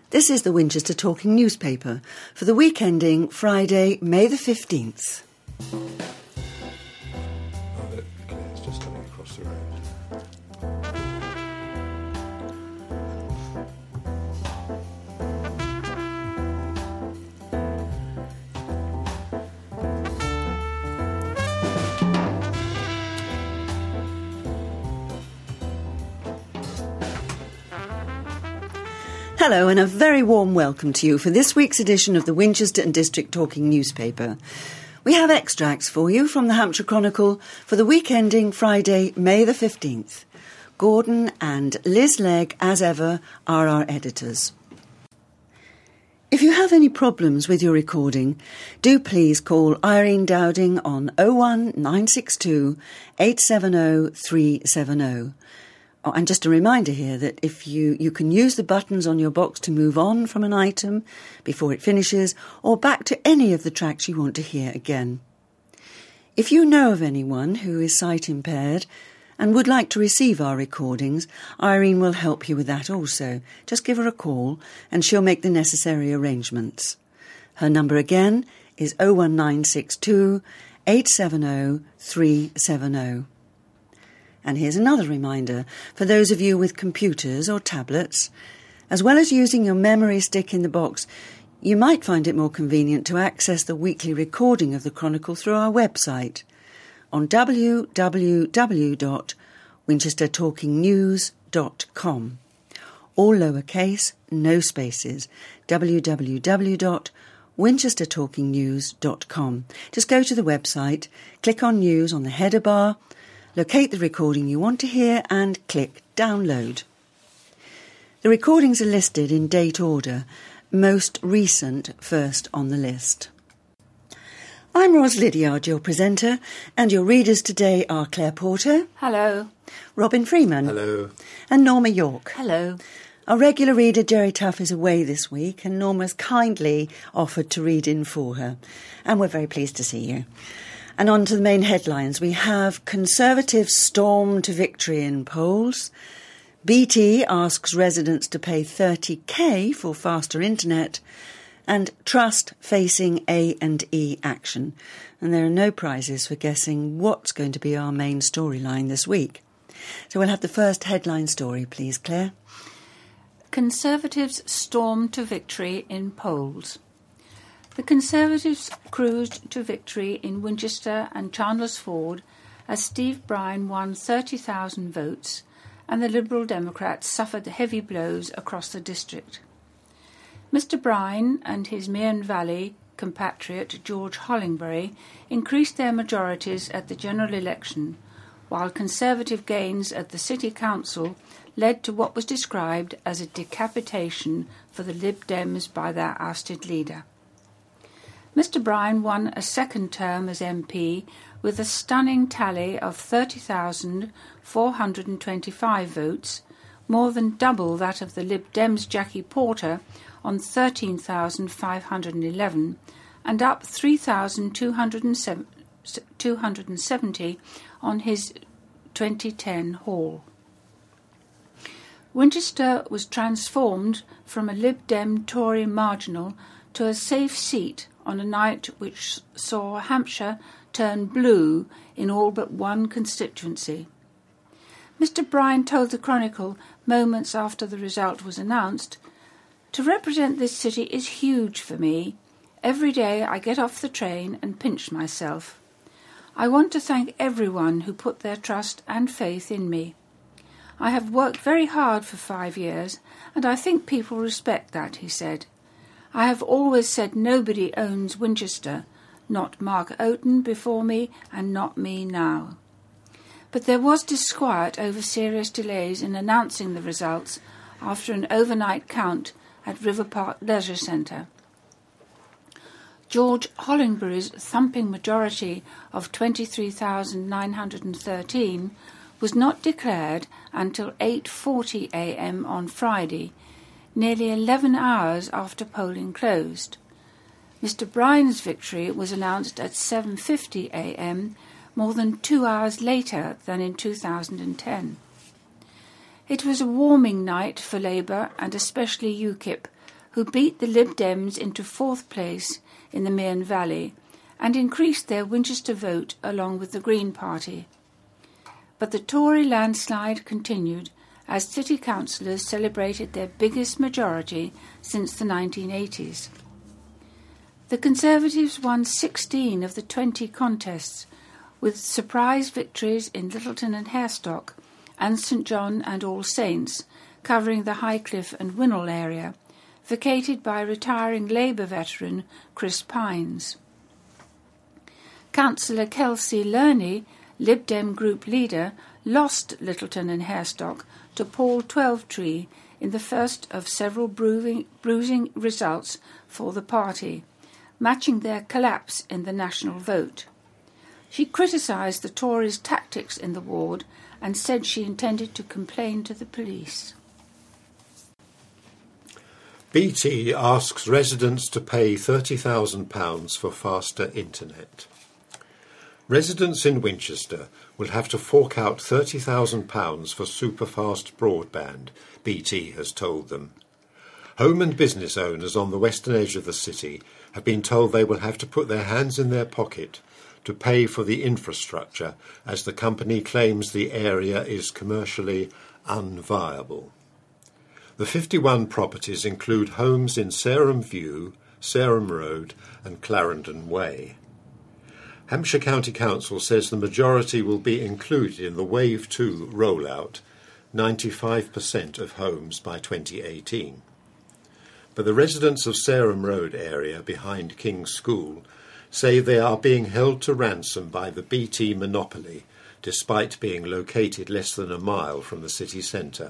This is the Winchester Talking newspaper for the week ending Friday, May the 15th. It's just coming across the road. Hello and a very warm welcome to you for this week's edition of the Winchester and District Talking newspaper. We have extracts for you from the Hampshire Chronicle for the week ending Friday, May the 15th. Gordon and Liz Legg, as ever, are our editors. If you have any problems with your recording, do please call Irene Dowding on 01962 870 370. Oh, and just a reminder here that if you can use the buttons on your box to move on from an item before it finishes or back to any of the tracks you want to hear again. If you know of anyone who is sight impaired and would like to receive our recordings, Irene will help you with that also. Just give her a call and she'll make the necessary arrangements. Her number again is 01962 870 370. And here's another reminder for those of you with computers or tablets. As well as using your memory stick in the box, you might find it more convenient to access the weekly recording of the Chronicle through our website on www.winchestertalkingnews.com. All lowercase, no spaces. www.winchestertalkingnews.com. Just go to the website, click on News on the header bar, locate the recording you want to hear and click Download. The recordings are listed in date order, most recent first on the list. I'm Ros Lydiard, your presenter, and your readers today are Claire Porter. Hello. Robin Freeman. Hello. And Norma York. Hello. Our regular reader, Jerry Tuff, is away this week, and Norma's kindly offered to read in for her. And we're very pleased to see you. And on to the main headlines. We have Conservatives storm to victory in polls. BT asks residents to pay $30,000 for faster internet. And Trust facing A&E action. And there are no prizes for guessing what's going to be our main storyline this week. So we'll have the first headline story, please, Claire. Conservatives storm to victory in polls. The Conservatives cruised to victory in Winchester and Chandler's Ford as Steve Bryan won 30,000 votes and the Liberal Democrats suffered heavy blows across the district. Mr Bryan and his Mearn Valley compatriot George Hollingbury increased their majorities at the general election, while Conservative gains at the City Council led to what was described as a decapitation for the Lib Dems by their ousted leader. Mr Bryan won a second term as MP with a stunning tally of 30,425 votes, more than double that of the Lib Dems' Jackie Porter on 13,511 and up 3,270 on his 2010 haul. Winchester was transformed from a Lib Dem Tory marginal to a safe seat on a night which saw Hampshire turn blue in all but one constituency. Mr Bryan told the Chronicle moments after the result was announced, "To represent this city is huge for me. Every day I get off the train and pinch myself. I want to thank everyone who put their trust and faith in me. I have worked very hard for 5 years, and I think people respect that," he said. "I have always said nobody owns Winchester, not Mark Oaten before me and not me now." But there was disquiet over serious delays in announcing the results after an overnight count at River Park Leisure Centre. George Hollingbury's thumping majority of 23,913 was not declared until 8:40 a.m. on Friday, nearly 11 hours after polling closed. Mr Bryan's victory was announced at 7:50 a.m., more than 2 hours later than in 2010. It was a warming night for Labour and especially UKIP, who beat the Lib Dems into fourth place in the Mearn Valley and increased their Winchester vote along with the Green Party. But the Tory landslide continued as city councillors celebrated their biggest majority since the 1980s. The Conservatives won 16 of the 20 contests, with surprise victories in Littleton and Harestock and St John and All Saints, covering the Highcliffe and Winnell area, vacated by retiring Labour veteran Chris Pines. Councillor Kelsey Lerney, Lib Dem group leader, lost Littleton and Harestock to Paul Twelvetree in the first of several bruising results for the party, matching their collapse in the national vote. She criticised the Tories' tactics in the ward and said she intended to complain to the police. BT asks residents to pay £30,000 for faster internet. Residents in Winchester will have to fork out £30,000 for superfast broadband, BT has told them. Home and business owners on the western edge of the city have been told they will have to put their hands in their pocket to pay for the infrastructure, as the company claims the area is commercially unviable. The 51 properties include homes in Sarum View, Sarum Road and Clarendon Way. Hampshire County Council says the majority will be included in the Wave 2 rollout, 95% of homes by 2018. But the residents of Sarum Road area behind King's School say they are being held to ransom by the BT monopoly, despite being located less than a mile from the city centre.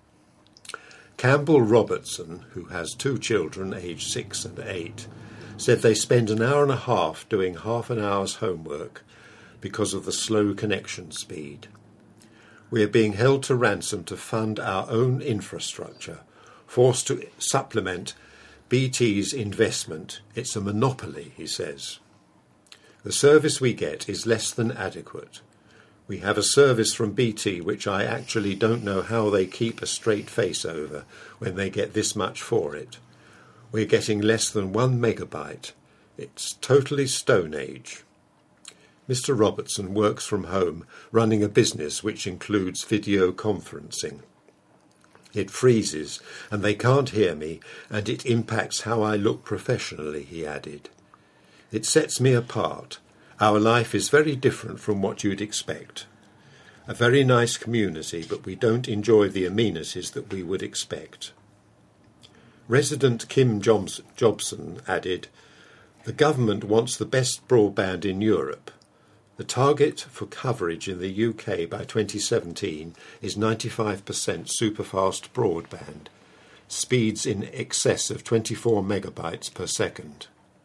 Campbell Robertson, who has 2 children aged 6 and 8, said they spend an hour and a half doing half an hour's homework because of the slow connection speed. We are being held to ransom to fund our own infrastructure, forced to supplement BT's investment. It's a monopoly, he says. The service we get is less than adequate. We have a service from BT which I actually don't know how they keep a straight face over when they get this much for it. We're getting less than 1 megabyte. It's totally Stone Age. Mr. Robertson works from home, running a business which includes video conferencing. It freezes, and they can't hear me, and it impacts how I look professionally, he added. It sets me apart. Our life is very different from what you'd expect. A very nice community, but we don't enjoy the amenities that we would expect. Resident Kim Jobson added, the government wants the best broadband in Europe. The target for coverage in the UK by 2017 is 95% superfast broadband, speeds in excess of 24 megabytes per second.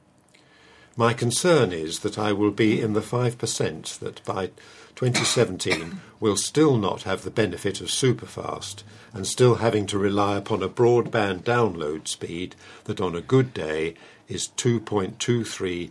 My concern is that I will be in the 5% that by 2017 will still not have the benefit of superfast and still having to rely upon a broadband download speed that on a good day is 2.23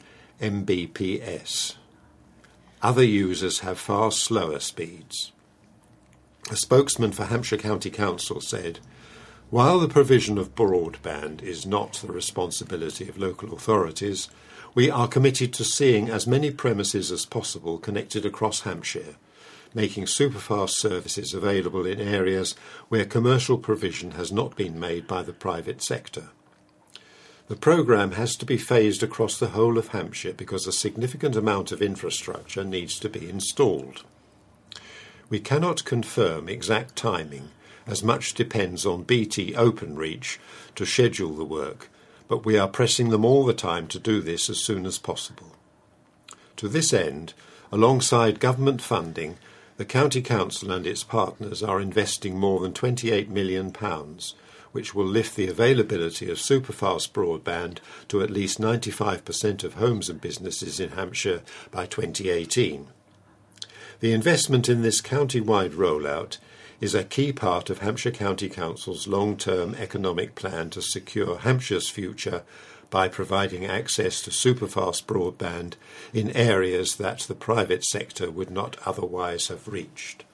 Mbps. Other users have far slower speeds. A spokesman for Hampshire County Council said, while the provision of broadband is not the responsibility of local authorities, we are committed to seeing as many premises as possible connected across Hampshire, making superfast services available in areas where commercial provision has not been made by the private sector. The programme has to be phased across the whole of Hampshire because a significant amount of infrastructure needs to be installed. We cannot confirm exact timing, as much depends on BT Openreach to schedule the work, but we are pressing them all the time to do this as soon as possible. To this end, alongside government funding, the County Council and its partners are investing more than £28 million, which will lift the availability of superfast broadband to at least 95% of homes and businesses in Hampshire by 2018. The investment in this county-wide rollout is a key part of Hampshire County Council's long-term economic plan to secure Hampshire's future by providing access to superfast broadband in areas that the private sector would not otherwise have reached.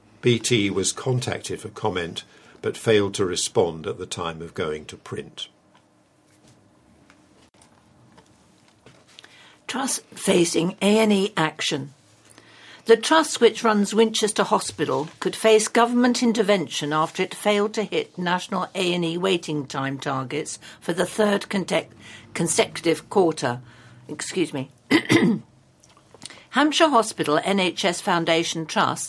BT was contacted for comment but failed to respond at the time of going to print. Trust facing A&E action. The Trust, which runs Winchester Hospital, could face government intervention after it failed to hit national A&E waiting time targets for the third consecutive quarter. Hampshire Hospital NHS Foundation Trust,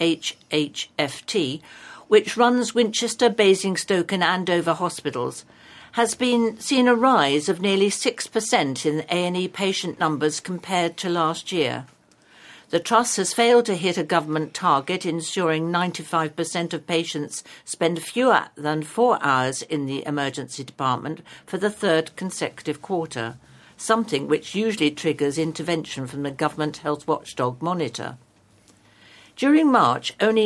HHFT, which runs Winchester, Basingstoke and Andover hospitals, has seen a rise of nearly 6% in A&E patient numbers compared to last year. The Trust has failed to hit a government target, ensuring 95% of patients spend fewer than 4 hours in the emergency department for the third consecutive quarter, something which usually triggers intervention from the government health watchdog Monitor. During March, only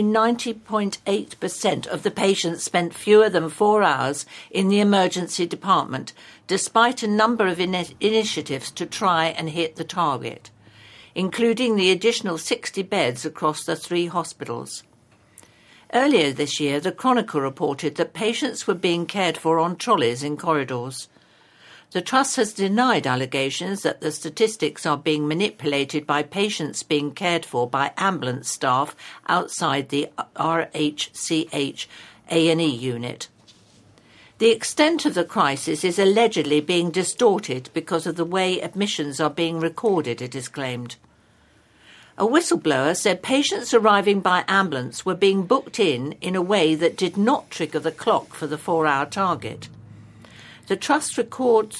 90.8% of the patients spent fewer than 4 hours in the emergency department, despite a number of initiatives to try and hit the target, including the additional 60 beds across the 3 hospitals. Earlier this year, the Chronicle reported that patients were being cared for on trolleys in corridors. The Trust has denied allegations that the statistics are being manipulated by patients being cared for by ambulance staff outside the RHCH A&E unit. The extent of the crisis is allegedly being distorted because of the way admissions are being recorded, it is claimed. A whistleblower said patients arriving by ambulance were being booked in a way that did not trigger the clock for the 4-hour target. The Trust record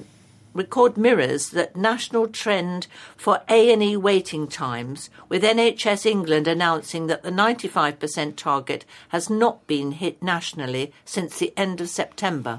mirrors that national trend for A&E waiting times, with NHS England announcing that the 95% target has not been hit nationally since the end of September.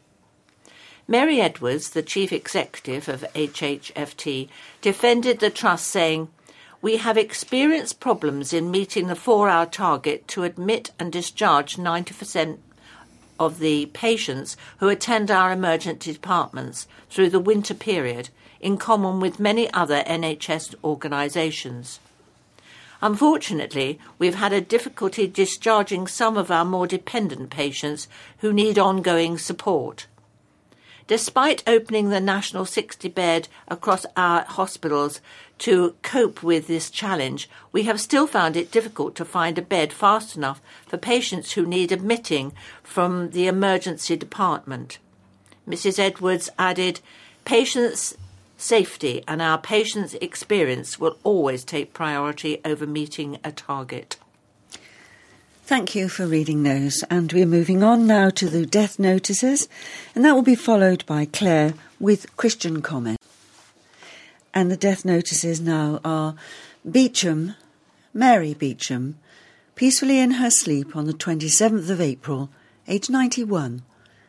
Mary Edwards, the chief executive of HHFT, defended the Trust, saying, "We have experienced problems in meeting the 4-hour target to admit and discharge 90% of the patients who attend our emergency departments through the winter period, in common with many other NHS organisations. Unfortunately, we've had a difficulty discharging some of our more dependent patients who need ongoing support. Despite opening the national 60-bed across our hospitals to cope with this challenge, we have still found it difficult to find a bed fast enough for patients who need admitting from the emergency department." Mrs. Edwards added, "Patients' safety and our patients' experience will always take priority over meeting a target." Thank you for reading those, and we're moving on now to the death notices, and that will be followed by Claire with Christian comment. And the death notices now are Beecham, Mary Beecham, peacefully in her sleep on the 27th of April, age 91.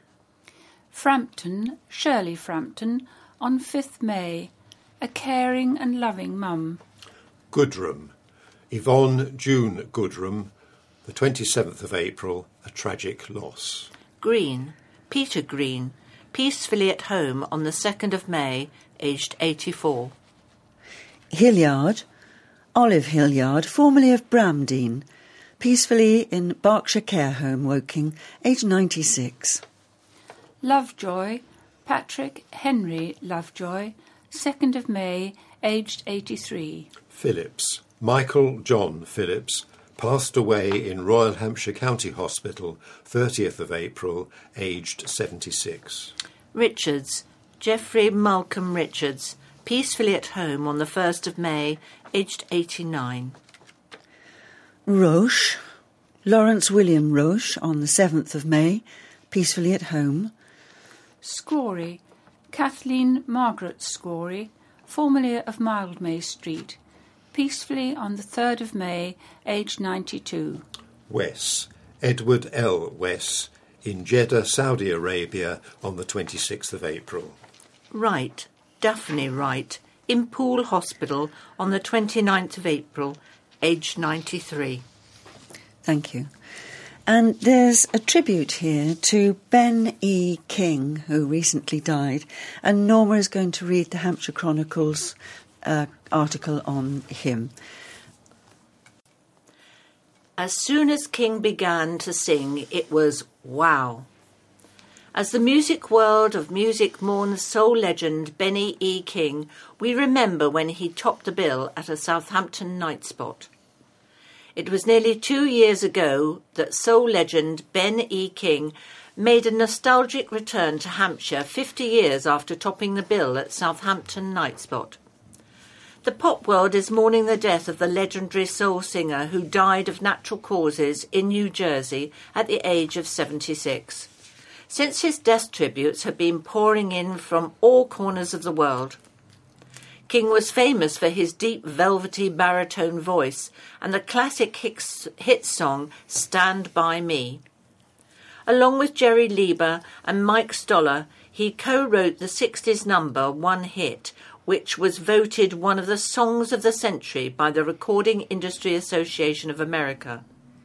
Frampton, Shirley Frampton, on 5th May, a caring and loving mum. Goodrum, Yvonne June Goodrum, the 27th of April, a tragic loss. Green, Peter Green, peacefully at home on the 2nd of May, aged 84. Hilliard, Olive Hilliard, formerly of Bramdean, peacefully in Berkshire Care Home, Woking, aged 96. Lovejoy, Patrick Henry Lovejoy, 2nd of May, aged 83. Phillips, Michael John Phillips, passed away in Royal Hampshire County Hospital, 30th of April, aged 76. Richards, Geoffrey Malcolm Richards, peacefully at home on the 1st of May, aged 89. Roche, Lawrence William Roche, on the 7th of May, peacefully at home. Scory, Kathleen Margaret Scory, formerly of Mildmay Street, peacefully on the 3rd of May, aged 92. Wess, Edward L. Wess, in Jeddah, Saudi Arabia, on the 26th of April. Wright, Daphne Wright, in Poole Hospital on the 29th of April, aged 93. Thank you. And there's a tribute here to Ben E. King, who recently died, and Norma is going to read the Hampshire Chronicle's article on him. As soon as King began to sing, it was wow. As the music world of music mourns soul legend Benny E. King, we remember when he topped the bill at a Southampton night spot. It was nearly 2 years ago that soul legend Ben E. King made a nostalgic return to Hampshire 50 years after topping the bill at Southampton night spot. The pop world is mourning the death of the legendary soul singer who died of natural causes in New Jersey at the age of 76. Since his death, tributes have been pouring in from all corners of the world. King was famous for his deep, velvety baritone voice and the classic hit song Stand By Me. Along with Jerry Lieber and Mike Stoller, he co-wrote the 60s number One Hit, which was voted one of the songs of the century by the Recording Industry Association of America.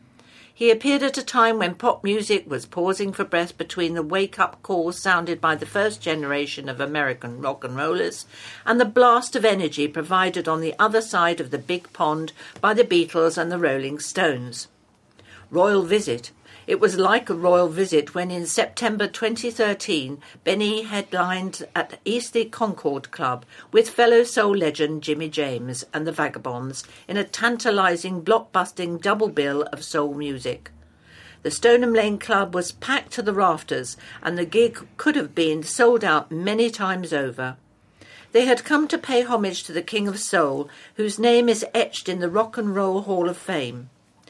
He appeared at a time when pop music was pausing for breath between the wake-up calls sounded by the first generation of American rock and rollers and the blast of energy provided on the other side of the big pond by the Beatles and the Rolling Stones. Royal Visit. It was like a royal visit when in September 2013 Benny headlined at Eastleigh Concord Club with fellow soul legend Jimmy James and the Vagabonds in a tantalising blockbusting double bill of soul music. The Stoneham Lane Club was packed to the rafters and the gig could have been sold out many times over. They had come to pay homage to the King of Soul, whose name is etched in the Rock and Roll Hall of Fame.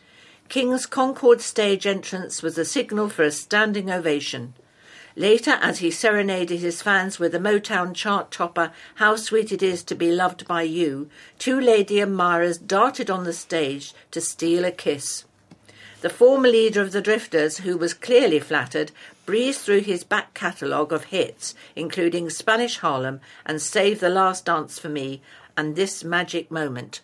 King's Concord stage entrance was a signal for a standing ovation. Later, as he serenaded his fans with the Motown chart topper How Sweet It Is to Be Loved by You, two lady admirers darted on the stage to steal a kiss. The former leader of the Drifters, who was clearly flattered, breezed through his back catalogue of hits, including Spanish Harlem and Save the Last Dance for Me and This Magic Moment.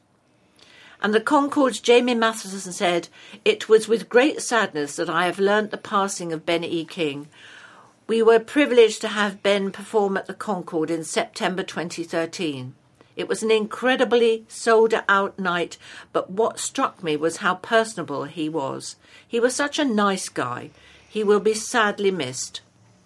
And the Concord's Jamie Matheson said, "It was with great sadness that I have learnt the passing of Ben E. King. We were privileged to have Ben perform at the Concord in September 2013. It was an incredibly sold-out night, but what struck me was how personable he was. He was such a nice guy. He will be sadly missed."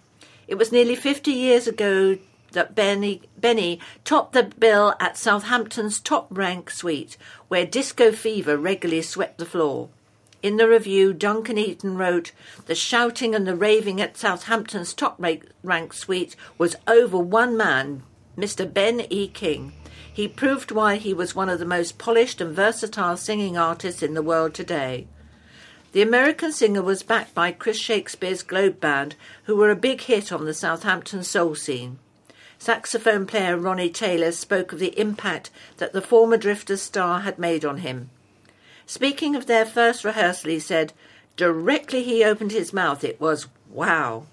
It was nearly 50 years ago that Benny topped the bill at Southampton's Top Rank Suite, where disco fever regularly swept the floor. In the review, Duncan Eaton wrote, "The shouting and the raving at Southampton's Top Rank Suite was over one man, Mr. Ben E. King. He proved why he was one of the most polished and versatile singing artists in the world today." The American singer was backed by Chris Shakespeare's Globe Band, who were a big hit on the Southampton soul scene. Saxophone player Ronnie Taylor spoke of the impact that the former Drifters star had made on him. Speaking of their first rehearsal, he said, "Directly he opened his mouth, it was wow."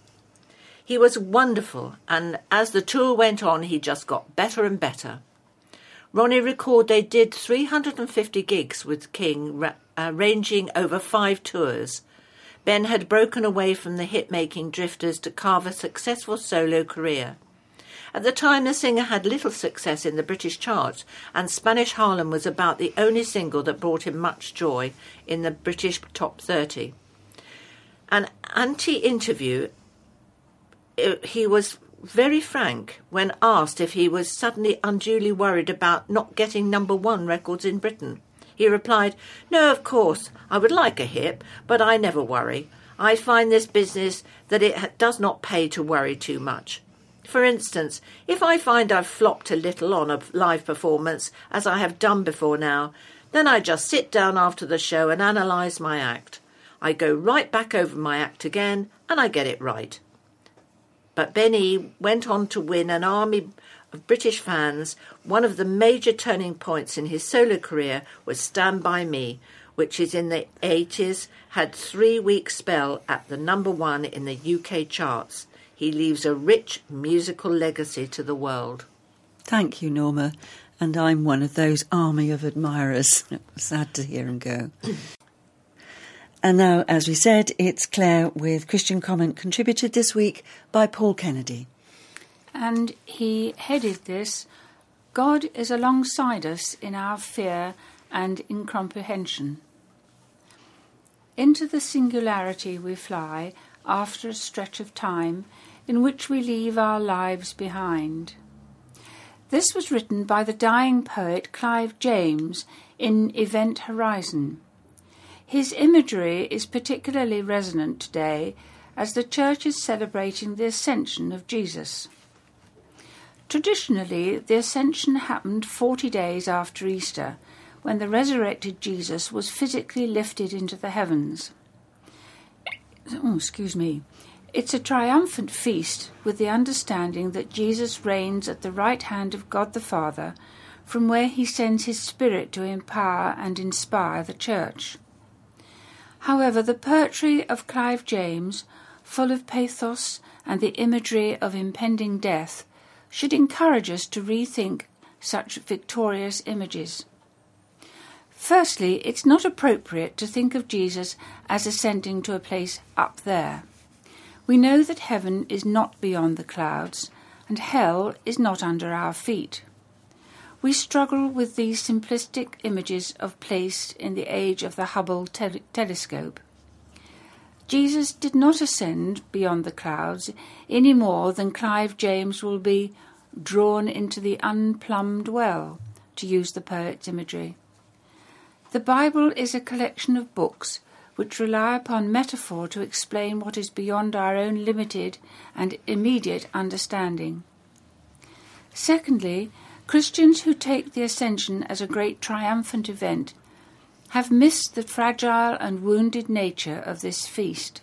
He was wonderful, and as the tour went on, he just got better and better. Ronnie recalled they did 350 gigs with King, ranging over 5 tours. Ben had broken away from the hit-making Drifters to carve a successful solo career. At the time, the singer had little success in the British charts, and Spanish Harlem was about the only single that brought him much joy in the British top 30. An anti-interview, he was very frank when asked if he was suddenly unduly worried about not getting #1 records in Britain. He replied, "No, of course, I would like a hit, but I never worry. I find this business that it does not pay to worry too much. For instance, if I find I've flopped a little on a live performance, as I have done before now, then I just sit down after the show and analyse my act. I go right back over my act again, and I get it right." But Benny went on to win an army of British fans. One of the major turning points in his solo career was Stand By Me, which is in the 80s, had 3-week spell at the #1 in the UK charts. He leaves a rich musical legacy to the world. Thank you, Norma. And I'm one of those army of admirers. Sad to hear him go. And now, as we said, it's Claire with Christian Comment, contributed this week by Paul Kennedy. And he headed this, "God is alongside us in our fear and incomprehension." Into the singularity we fly after a stretch of time, in which we leave our lives behind. This was written by the dying poet Clive James in Event Horizon. His imagery is particularly resonant today as the Church is celebrating the Ascension of Jesus. Traditionally, the Ascension happened 40 days after Easter, when the resurrected Jesus was physically lifted into the heavens. It's a triumphant feast with the understanding that Jesus reigns at the right hand of God the Father, from where he sends his Spirit to empower and inspire the Church. However, the poetry of Clive James, full of pathos and the imagery of impending death, should encourage us to rethink such victorious images. Firstly, it's not appropriate to think of Jesus as ascending to a place up there. We know that heaven is not beyond the clouds, and hell is not under our feet. We struggle with these simplistic images of place in the age of the Hubble telescope. Jesus did not ascend beyond the clouds any more than Clive James will be drawn into the unplumbed well, to use the poet's imagery. The Bible is a collection of books which rely upon metaphor to explain what is beyond our own limited and immediate understanding. Secondly, Christians who take the Ascension as a great triumphant event have missed the fragile and wounded nature of this feast.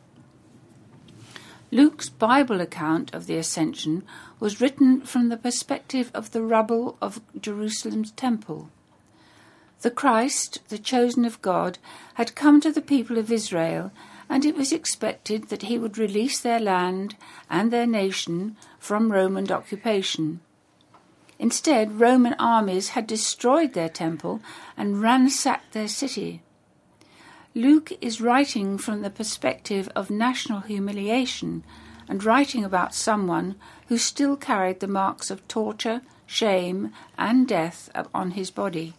Luke's Bible account of the Ascension was written from the perspective of the rubble of Jerusalem's temple. The Christ, the chosen of God, had come to the people of Israel, and it was expected that he would release their land and their nation from Roman occupation. Instead, Roman armies had destroyed their temple and ransacked their city. Luke is writing from the perspective of national humiliation and writing about someone who still carried the marks of torture, shame, and death on his body.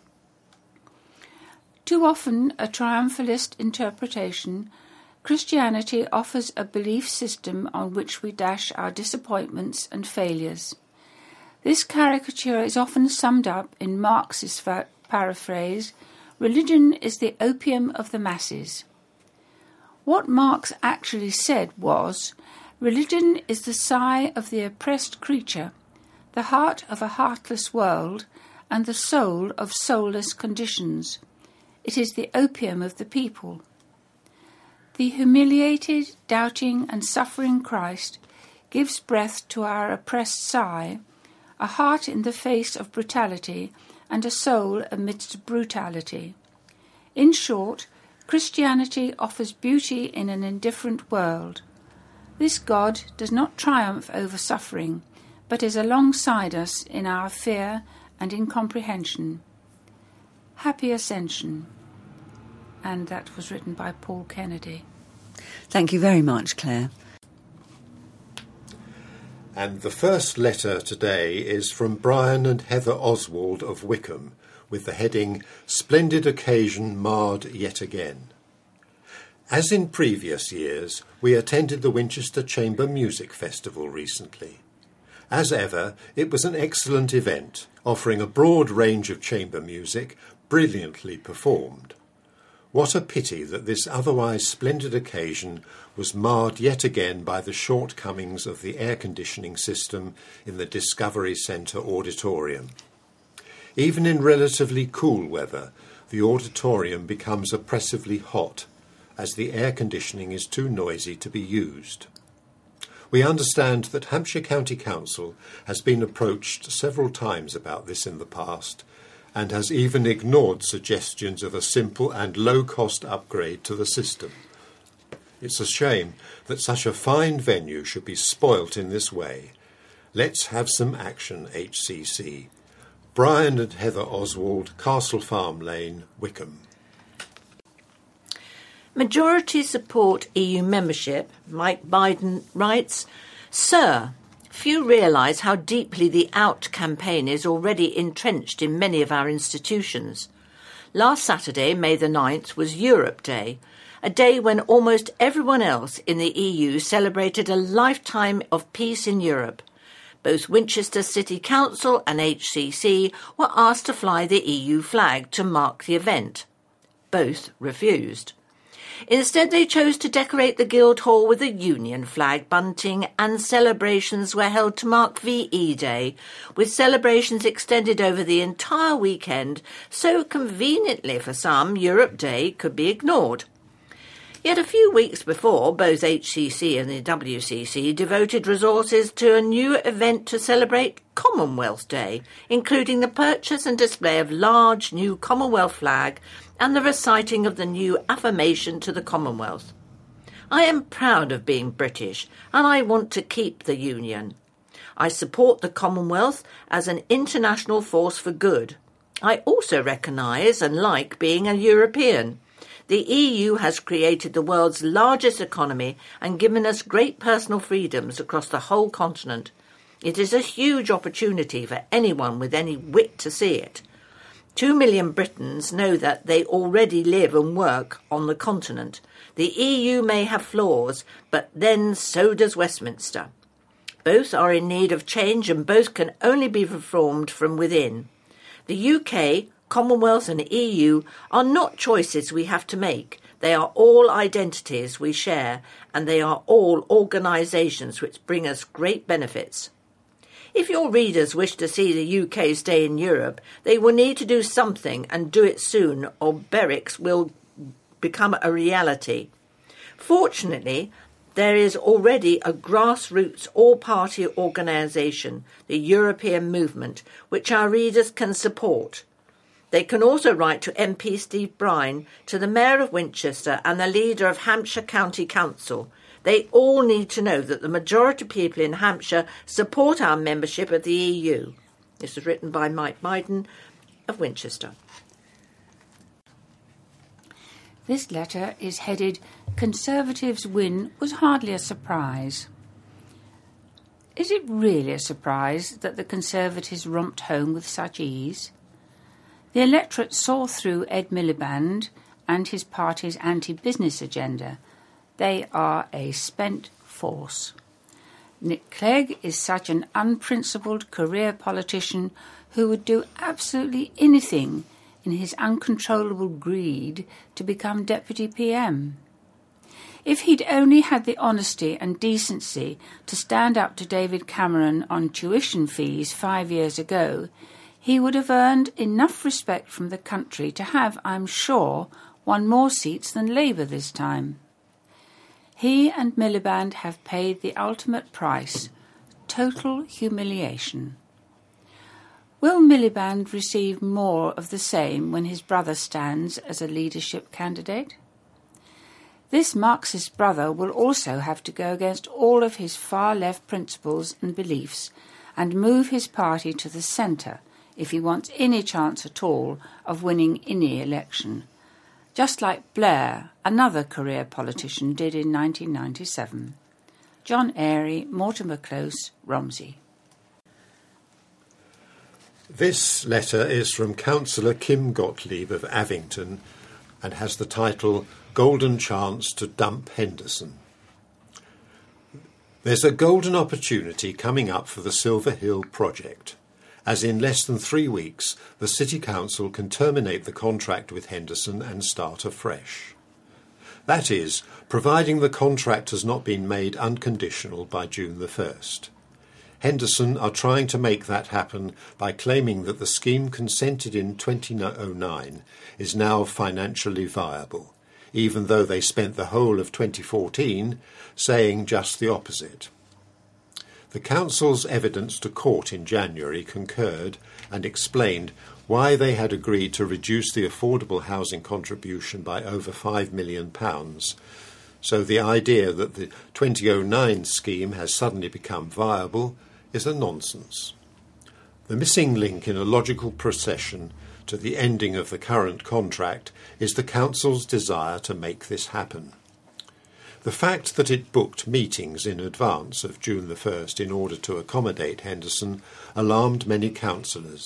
Too often a triumphalist interpretation, Christianity offers a belief system on which we dash our disappointments and failures. This caricature is often summed up in Marx's paraphrase, "Religion is the opium of the masses." What Marx actually said was, religion is the sigh of the oppressed creature, the heart of a heartless world, and the soul of soulless conditions. It is the opium of the people. The humiliated, doubting, and suffering Christ gives breath to our oppressed sigh, a heart in the face of brutality, and a soul amidst brutality. In short, Christianity offers beauty in an indifferent world. This God does not triumph over suffering, but is alongside us in our fear and incomprehension. Happy Ascension. And that was written by Paul Kennedy. Thank you very much, Claire. And the first letter today is from Brian and Heather Oswald of Wickham, with the heading, "Splendid Occasion Marred Yet Again." As in previous years, we attended the Winchester Chamber Music Festival recently. As ever, it was an excellent event, offering a broad range of chamber music, brilliantly performed. What a pity that this otherwise splendid occasion was marred yet again by the shortcomings of the air conditioning system in the Discovery Centre auditorium. Even in relatively cool weather, the auditorium becomes oppressively hot, as the air conditioning is too noisy to be used. We understand that Hampshire County Council has been approached several times about this in the past, and has even ignored suggestions of a simple and low-cost upgrade to the system. It's a shame that such a fine venue should be spoilt in this way. Let's have some action, HCC. Brian and Heather Oswald, Castle Farm Lane, Wickham. Majority support EU membership. Mike Biden writes, "Sir, few realise how deeply the Out campaign is already entrenched in many of our institutions. Last Saturday, May the 9th, was Europe Day, a day when almost everyone else in the EU celebrated a lifetime of peace in Europe. Both Winchester City Council and HCC were asked to fly the EU flag to mark the event. Both refused. Instead, they chose to decorate the Guildhall with a Union flag bunting, and celebrations were held to mark VE Day, with celebrations extended over the entire weekend, so conveniently for some, Europe Day could be ignored. Yet a few weeks before, both HCC and the WCC devoted resources to a new event to celebrate Commonwealth Day, including the purchase and display of large new Commonwealth flag and the reciting of the new affirmation to the Commonwealth. I am proud of being British, and I want to keep the Union. I support the Commonwealth as an international force for good. I also recognise and like being a European. The EU has created the world's largest economy and given us great personal freedoms across the whole continent. It is a huge opportunity for anyone with any wit to see it. 2 million Britons know that they already live and work on the continent. The EU may have flaws, but then so does Westminster. Both are in need of change, and both can only be reformed from within. The UK, Commonwealth and EU are not choices we have to make. They are all identities we share, and they are all organisations which bring us great benefits. If your readers wish to see the UK stay in Europe, they will need to do something, and do it soon, or Berwick's will become a reality. Fortunately, there is already a grassroots all-party organisation, the European Movement, which our readers can support. They can also write to MP Steve Brine, to the Mayor of Winchester and the leader of Hampshire County Council. They all need to know that the majority of people in Hampshire support our membership of the EU. This was written by Mike Myden of Winchester. This letter is headed, "Conservatives' win was hardly a surprise." Is it really a surprise that the Conservatives romped home with such ease? The electorate saw through Ed Miliband and his party's anti-business agenda. They are a spent force. Nick Clegg is such an unprincipled career politician who would do absolutely anything in his uncontrollable greed to become Deputy PM. If he'd only had the honesty and decency to stand up to David Cameron on tuition fees 5 years ago, he would have earned enough respect from the country to have, I'm sure, won more seats than Labour this time. He and Miliband have paid the ultimate price, total humiliation. Will Miliband receive more of the same when his brother stands as a leadership candidate? This Marxist brother will also have to go against all of his far-left principles and beliefs and move his party to the centre if he wants any chance at all of winning any election, just like Blair, another career politician, did in 1997. John Airy, Mortimer Close, Romsey. This letter is from Councillor Kim Gottlieb of Avington and has the title Golden Chance to Dump Henderson. There's a golden opportunity coming up for the Silver Hill project, as in less than 3 weeks the City Council can terminate the contract with Henderson and start afresh. That is, providing the contract has not been made unconditional by June the 1st. Henderson are trying to make that happen by claiming that the scheme consented in 2009 is now financially viable, even though they spent the whole of 2014 saying just the opposite. The Council's evidence to court in January concurred and explained why they had agreed to reduce the affordable housing contribution by over £5 million. So the idea that the 2009 scheme has suddenly become viable is a nonsense. The missing link in a logical procession to the ending of the current contract is the Council's desire to make this happen. The fact that it booked meetings in advance of June the 1st in order to accommodate Henderson alarmed many councillors,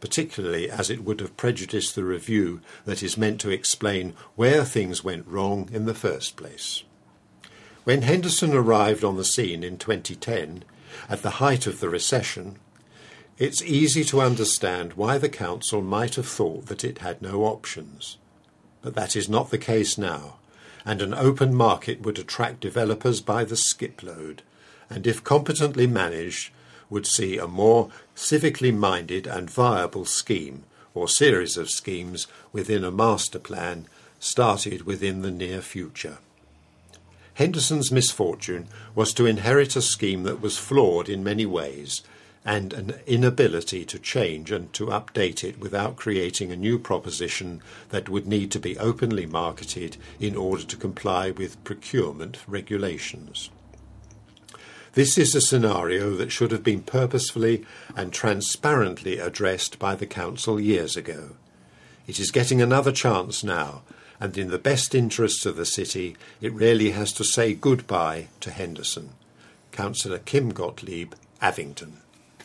particularly as it would have prejudiced the review that is meant to explain where things went wrong in the first place. When Henderson arrived on the scene in 2010, at the height of the recession, it's easy to understand why the council might have thought that it had no options. But that is not the case now, and an open market would attract developers by the skipload, and if competently managed, would see a more civically minded and viable scheme, or series of schemes within a master plan started within the near future. Henderson's misfortune was to inherit a scheme that was flawed in many ways, and an inability to change and to update it without creating a new proposition that would need to be openly marketed in order to comply with procurement regulations. This is a scenario that should have been purposefully and transparently addressed by the Council years ago. It is getting another chance now, and in the best interests of the city, it really has to say goodbye to Henderson. Councillor Kim Gottlieb, Avington.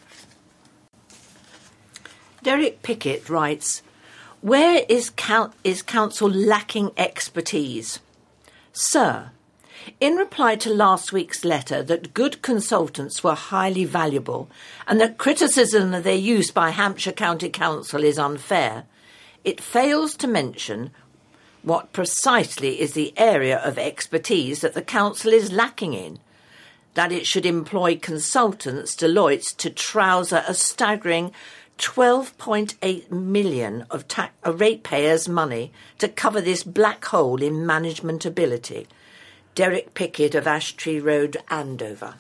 Derek Pickett writes, "Where is council lacking expertise? Sir, in reply to last week's letter that good consultants were highly valuable and that criticism of their use by Hampshire County Council is unfair, it fails to mention what precisely is the area of expertise that the council is lacking in, that it should employ consultants, Deloitte, to trouser a staggering 12.8 million of ratepayers' money to cover this black hole in management ability." Derek Pickett of Ash Tree Road, Andover.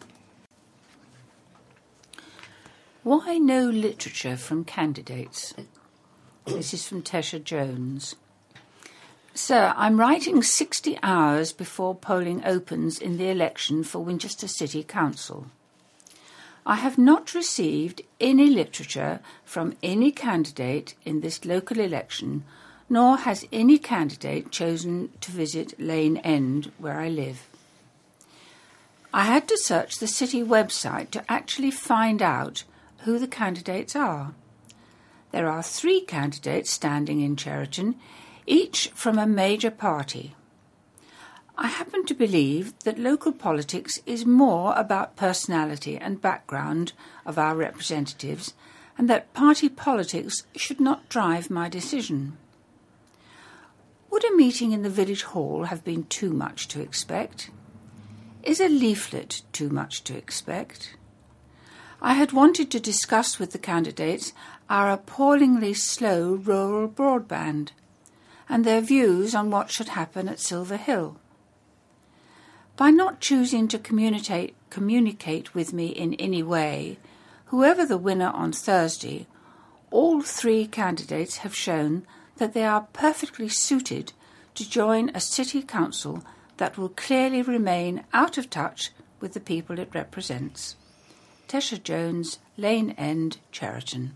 Why no literature from candidates? This is from Tesha Jones. Sir, I'm writing 60 hours before polling opens in the election for Winchester City Council. I have not received any literature from any candidate in this local election, nor has any candidate chosen to visit Lane End, where I live. I had to search the city website to actually find out who the candidates are. There are 3 candidates standing in Cheriton, each from a major party. I happen to believe that local politics is more about personality and background of our representatives, and that party politics should not drive my decision. Would a meeting in the village hall have been too much to expect? Is a leaflet too much to expect? I had wanted to discuss with the candidates our appallingly slow rural broadband and their views on what should happen at Silver Hill. By not choosing to communicate with me in any way, whoever the winner on Thursday, all 3 candidates have shown that they are perfectly suited to join a city council that will clearly remain out of touch with the people it represents. Tesha Jones, Lane End, Cheriton.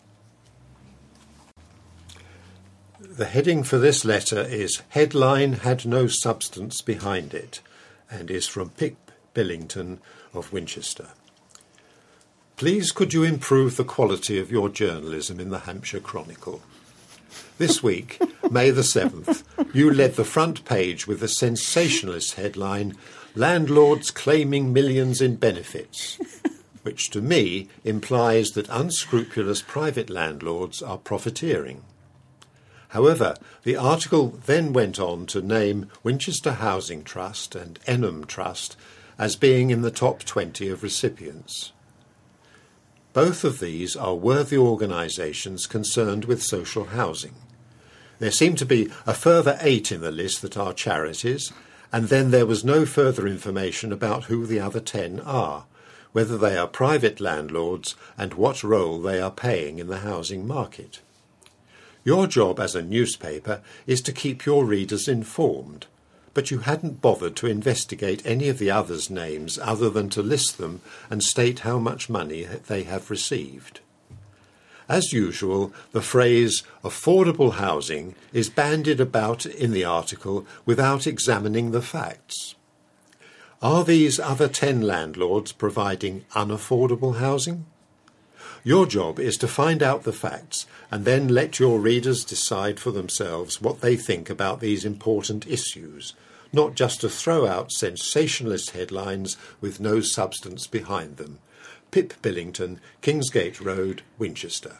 The heading for this letter is "Headline Had No Substance Behind It," and is from Pip Billington of Winchester. Please could you improve the quality of your journalism in the Hampshire Chronicle? This week, May the 7th, you led the front page with the sensationalist headline, "Landlords Claiming Millions in Benefits," which to me implies that unscrupulous private landlords are profiteering. However, the article then went on to name Winchester Housing Trust and Enham Trust as being in the top 20 of recipients. Both of these are worthy organisations concerned with social housing. There seem to be a further 8 in the list that are charities, and then there was no further information about who the other 10 are, whether they are private landlords and what role they are playing in the housing market. Your job as a newspaper is to keep your readers informed, but you hadn't bothered to investigate any of the others' names other than to list them and state how much money they have received. As usual, the phrase "affordable housing" is bandied about in the article without examining the facts. Are these other 10 landlords providing unaffordable housing? Your job is to find out the facts and then let your readers decide for themselves what they think about these important issues, not just to throw out sensationalist headlines with no substance behind them. Pip Billington, Kingsgate Road, Winchester.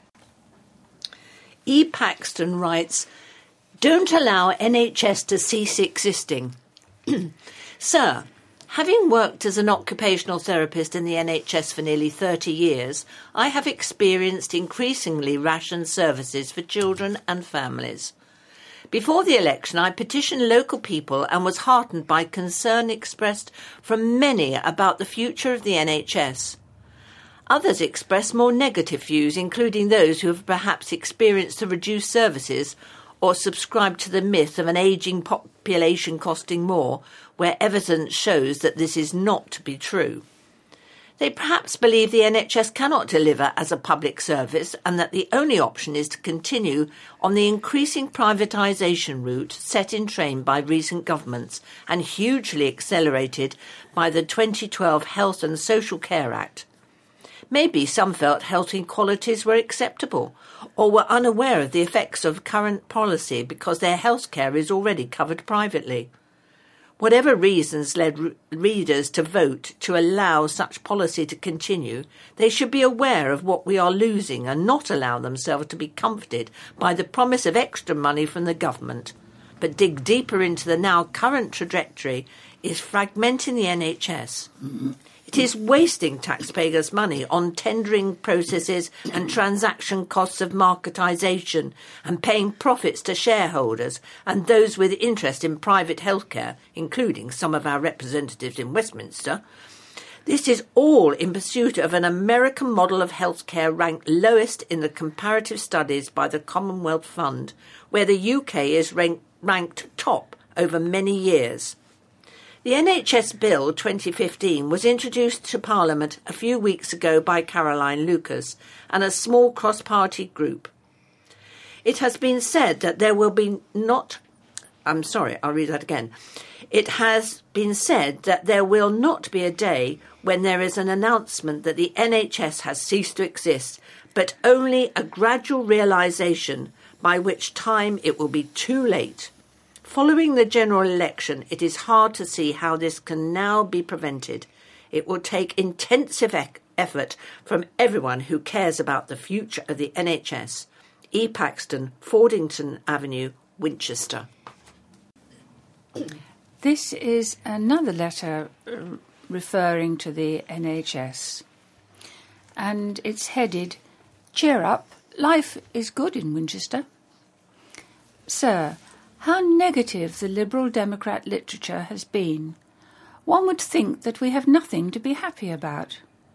E. Paxton writes, "Don't allow NHS to cease existing." Sir, having worked as an occupational therapist in the NHS for nearly 30 years, I have experienced increasingly rationed services for children and families. Before the election, I petitioned local people and was heartened by concern expressed from many about the future of the NHS. Others expressed more negative views, including those who have perhaps experienced the reduced services or subscribed to the myth of an ageing population costing more, where evidence shows that this is not to be true. They perhaps believe the NHS cannot deliver as a public service and that the only option is to continue on the increasing privatisation route set in train by recent governments and hugely accelerated by the 2012 Health and Social Care Act. Maybe some felt health inequalities were acceptable or were unaware of the effects of current policy because their health care is already covered privately. Whatever reasons led readers to vote to allow such policy to continue, they should be aware of what we are losing and not allow themselves to be comforted by the promise of extra money from the government, but dig deeper into the now current trajectory is fragmenting the NHS. It is wasting taxpayers' money on tendering processes and transaction costs of marketisation and paying profits to shareholders and those with interest in private healthcare, including some of our representatives in Westminster. This is all in pursuit of an American model of healthcare ranked lowest in the comparative studies by the Commonwealth Fund, where the UK is ranked top over many years. The NHS Bill 2015 was introduced to Parliament a few weeks ago by Caroline Lucas and a small cross-party group. It has been said that there will be It has been said that there will not be a day when there is an announcement that the NHS has ceased to exist, but only a gradual realisation by which time it will be too late. Following the general election, it is hard to see how this can now be prevented. It will take intensive effort from everyone who cares about the future of the NHS. E. Paxton, Fordington Avenue, Winchester. This is another letter referring to the NHS, and it's headed, "Cheer up, life is good in Winchester." Sir, how negative the Liberal Democrat literature has been. One would think that we have nothing to be happy about.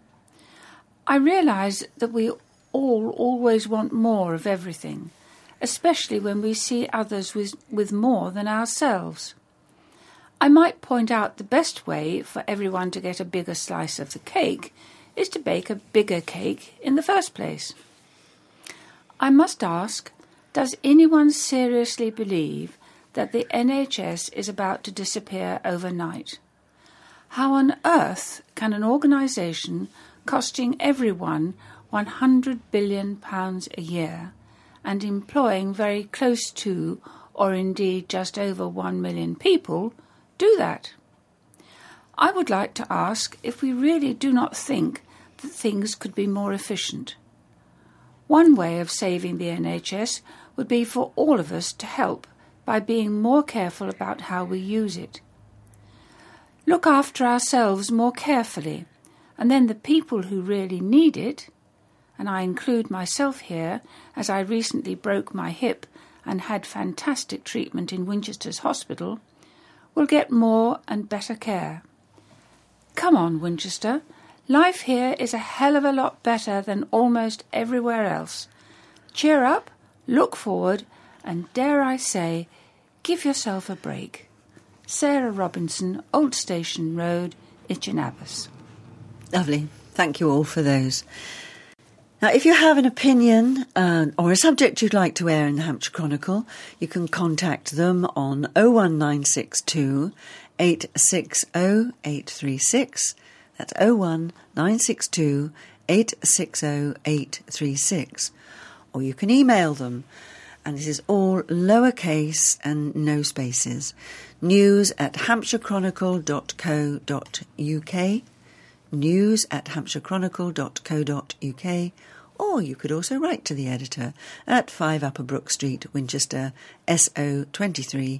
I realise that we all always want more of everything, especially when we see others with more than ourselves. I might point out the best way for everyone to get a bigger slice of the cake is to bake a bigger cake in the first place. I must ask, does anyone seriously believe that the NHS is about to disappear overnight? How on earth can an organisation costing everyone £100 billion a year and employing very close to, or indeed just over 1 million people, do that? I would like to ask if we really do not think that things could be more efficient. One way of saving the NHS would be for all of us to help by being more careful about how we use it. Look after ourselves more carefully, and then the people who really need it, and I include myself here as I recently broke my hip and had fantastic treatment in Winchester's hospital, will get more and better care. Come on, Winchester. Life here is a hell of a lot better than almost everywhere else. Cheer up, look forward, and dare I say, give yourself a break. Sarah Robinson, Old Station Road, Itchen Abbas. Lovely. Thank you all for those. Now, if you have an opinion or a subject you'd like to air in the Hampshire Chronicle, you can contact them on 01962 860 836. That's 01962 860 836, or you can email them, and this is all lowercase and no spaces. news@hampshirechronicle.co.uk, news@hampshirechronicle.co.uk, or you could also write to the editor at 5 Upper Brook Street, Winchester, SO23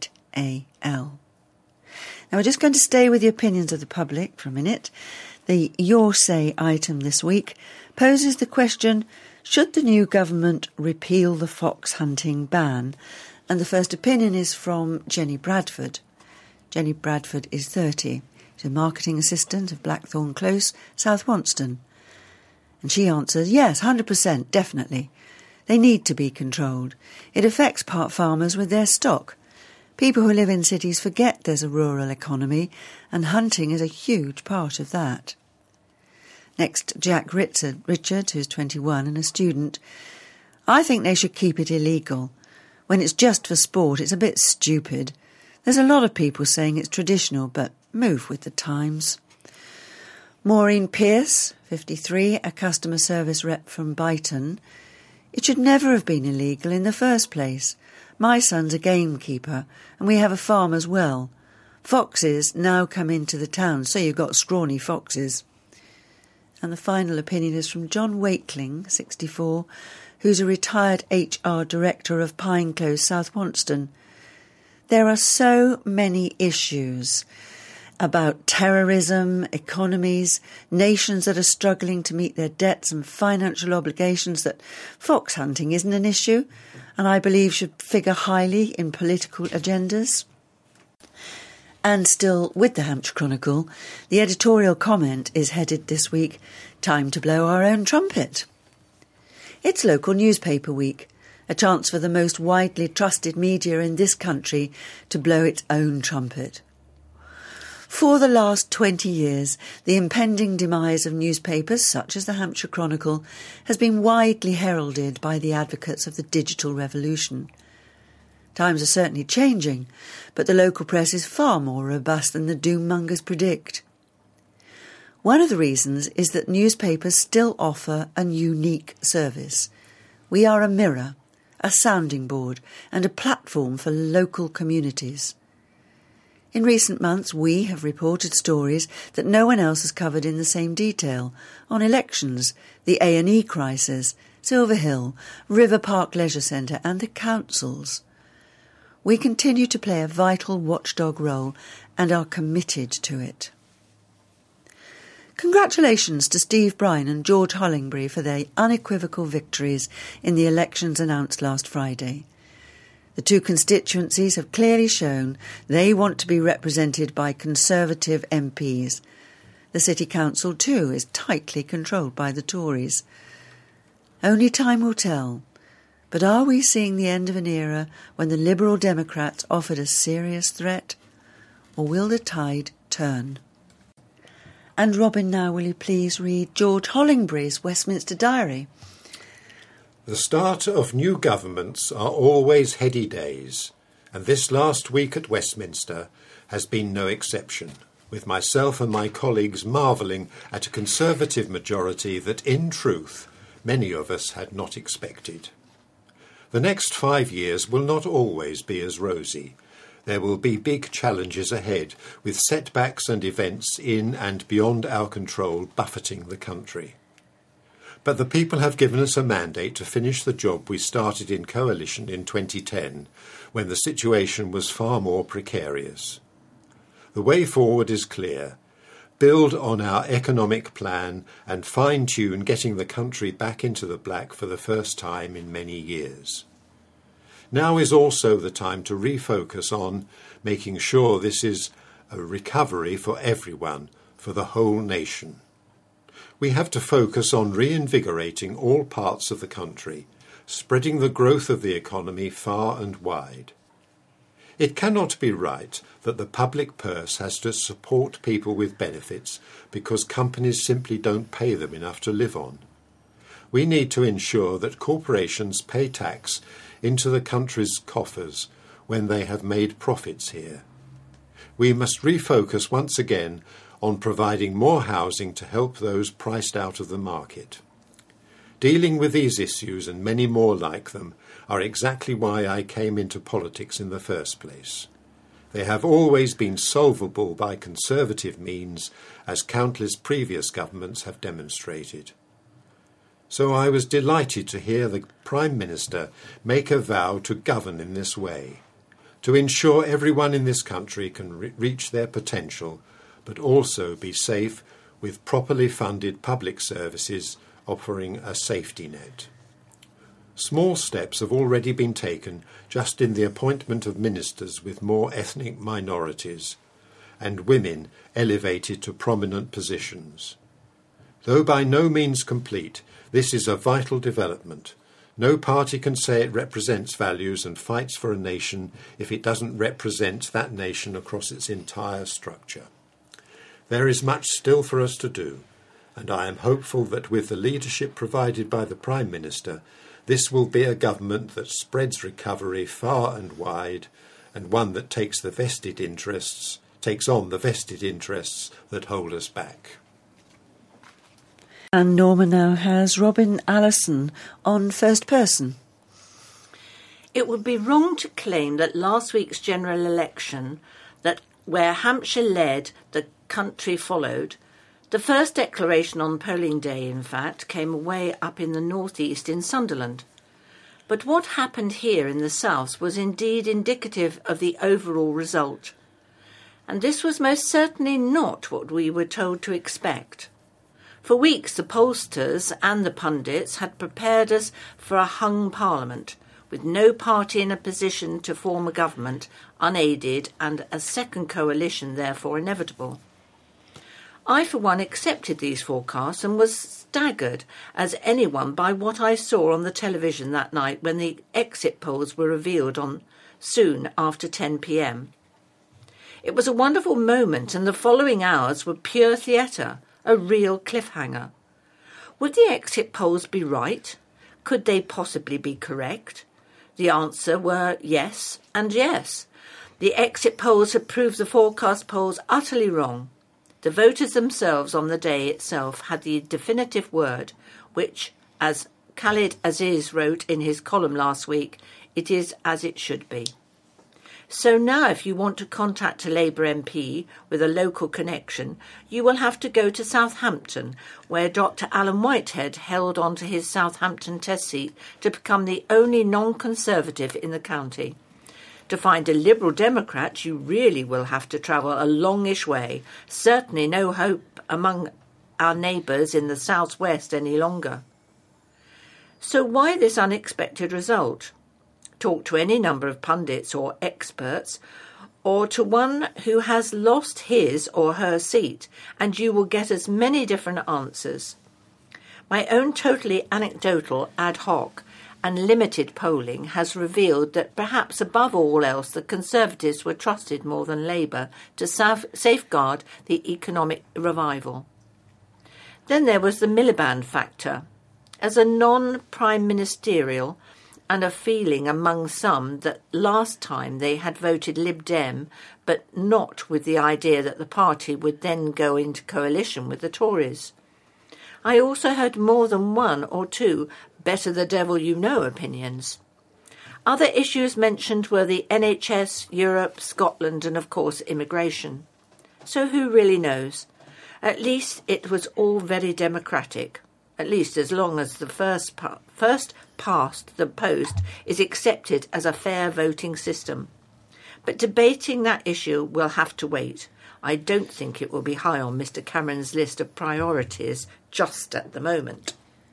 8AL. Now we're just going to stay with the opinions of the public for a minute. The Your Say item this week poses the question, should the new government repeal the fox hunting ban? And the first opinion is from Jenny Bradford. Jenny Bradford is 30. She's a marketing assistant of Blackthorn Close, South Wonston. And she answers, yes, 100%, definitely. They need to be controlled. It affects part farmers with their stock. People who live in cities forget there's a rural economy, and hunting is a huge part of that. Next, Jack Richard, who's 21 and a student. I think they should keep it illegal. When it's just for sport, it's a bit stupid. There's a lot of people saying it's traditional, but move with the times. Maureen Pearce, 53, a customer service rep from Byton. It should never have been illegal in the first place. My son's a gamekeeper, and we have a farm as well. Foxes now come into the town, so you've got scrawny foxes. And the final opinion is from John Wakeling, 64, who's a retired HR director of Pine Close, South Wonston. There are so many issues about terrorism, economies, nations that are struggling to meet their debts and financial obligations that fox hunting isn't an issue, and I believe should figure highly in political agendas. And still with the Hampshire Chronicle, the editorial comment is headed this week, Time to Blow Our Own Trumpet. It's local newspaper week, a chance for the most widely trusted media in this country to blow its own trumpet. For the last 20 years, the impending demise of newspapers such as the Hampshire Chronicle has been widely heralded by the advocates of the digital revolution. Times are certainly changing, but the local press is far more robust than the doommongers predict. One of the reasons is that newspapers still offer a unique service. We are a mirror, a sounding board, and a platform for local communities. In recent months, we have reported stories that no one else has covered in the same detail on elections, the A&E crisis, Silver Hill, River Park Leisure Centre and the councils. We continue to play a vital watchdog role and are committed to it. Congratulations to Steve Bryan and George Hollingbury for their unequivocal victories in the elections announced last Friday. The two constituencies have clearly shown they want to be represented by Conservative MPs. The City Council, too, is tightly controlled by the Tories. Only time will tell. But are we seeing the end of an era when the Liberal Democrats offered a serious threat? Or will the tide turn? And Robin, now will you please read George Hollingbury's Westminster Diary? The start of new governments are always heady days, and this last week at Westminster has been no exception, with myself and my colleagues marvelling at a Conservative majority that, in truth, many of us had not expected. The next 5 years will not always be as rosy. There will be big challenges ahead, with setbacks and events in and beyond our control buffeting the country. But the people have given us a mandate to finish the job we started in coalition in 2010, when the situation was far more precarious. The way forward is clear. Build on our economic plan and fine-tune getting the country back into the black for the first time in many years. Now is also the time to refocus on making sure this is a recovery for everyone, for the whole nation. We have to focus on reinvigorating all parts of the country, spreading the growth of the economy far and wide. It cannot be right that the public purse has to support people with benefits because companies simply don't pay them enough to live on. We need to ensure that corporations pay tax into the country's coffers when they have made profits here. We must refocus once again on providing more housing to help those priced out of the market. Dealing with these issues and many more like them are exactly why I came into politics in the first place. They have always been solvable by conservative means, as countless previous governments have demonstrated. So I was delighted to hear the Prime Minister make a vow to govern in this way, to ensure everyone in this country can reach their potential, but also be safe with properly funded public services offering a safety net. Small steps have already been taken just in the appointment of ministers with more ethnic minorities and women elevated to prominent positions. Though by no means complete, this is a vital development. No party can say it represents values and fights for a nation if it doesn't represent that nation across its entire structure. There is much still for us to do, and I am hopeful that with the leadership provided by the Prime Minister, this will be a government that spreads recovery far and wide, and one that takes on the vested interests that hold us back. And Norma now has Robin Allison on First Person. It would be wrong to claim that last week's general election, where Hampshire led, the country followed. The first declaration on polling day, in fact, came way up in the northeast in Sunderland. But what happened here in the south was indeed indicative of the overall result. And this was most certainly not what we were told to expect. For weeks the pollsters and the pundits had prepared us for a hung parliament, with no party in a position to form a government, unaided, and a second coalition therefore inevitable. I, for one, accepted these forecasts and was staggered as anyone by what I saw on the television that night when the exit polls were revealed on soon after 10 p.m. It was a wonderful moment, and the following hours were pure theatre, a real cliffhanger. Would the exit polls be right? Could they possibly be correct? The answer were yes and yes. The exit polls had proved the forecast polls utterly wrong. The voters themselves on the day itself had the definitive word, which, as Khalid Aziz wrote in his column last week, it is as it should be. So now if you want to contact a Labour MP with a local connection, you will have to go to Southampton, where Dr Alan Whitehead held on to his Southampton test seat to become the only non-Conservative in the county. To find a Liberal Democrat, you really will have to travel a longish way. Certainly no hope among our neighbours in the southwest any longer. So why this unexpected result? Talk to any number of pundits or experts, or to one who has lost his or her seat, and you will get as many different answers. My own totally anecdotal, ad hoc, and limited polling has revealed that perhaps above all else the Conservatives were trusted more than Labour to safeguard the economic revival. Then there was the Miliband factor. As a non-prime ministerial, and a feeling among some that last time they had voted Lib Dem, but not with the idea that the party would then go into coalition with the Tories. I also heard more than one or two better the devil you know opinions. Other issues mentioned were the NHS, Europe, Scotland, and of course immigration. So who really knows? At least it was all very democratic. At least as long as the first past the post is accepted as a fair voting system. But debating that issue will have to wait. I don't think it will be high on Mr Cameron's list of priorities just at the moment.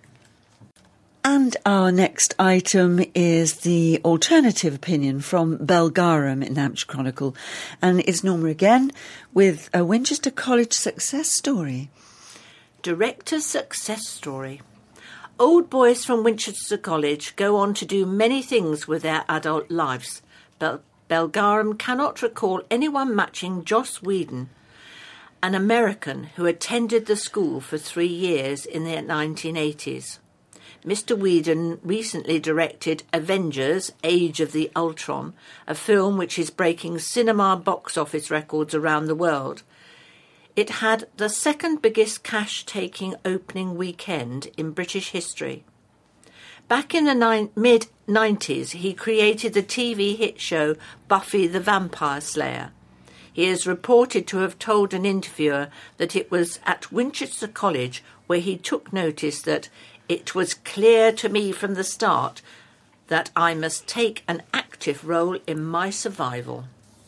And our next item is the alternative opinion from Belgarum in Hampshire Chronicle. And it's Norma again with a Winchester College success story. Director's success story. Old boys from Winchester College go on to do many things with their adult lives. Belgarum cannot recall anyone matching Joss Whedon, an American who attended the school for 3 years in the 1980s. Mr Whedon recently directed Avengers: Age of the Ultron, a film which is breaking cinema box office records around the world. It had the second biggest cash-taking opening weekend in British history. Back in the mid-90s, he created the TV hit show Buffy the Vampire Slayer. He is reported to have told an interviewer that it was at Winchester College where he took notice that it was clear to me from the start that I must take an active role in my survival.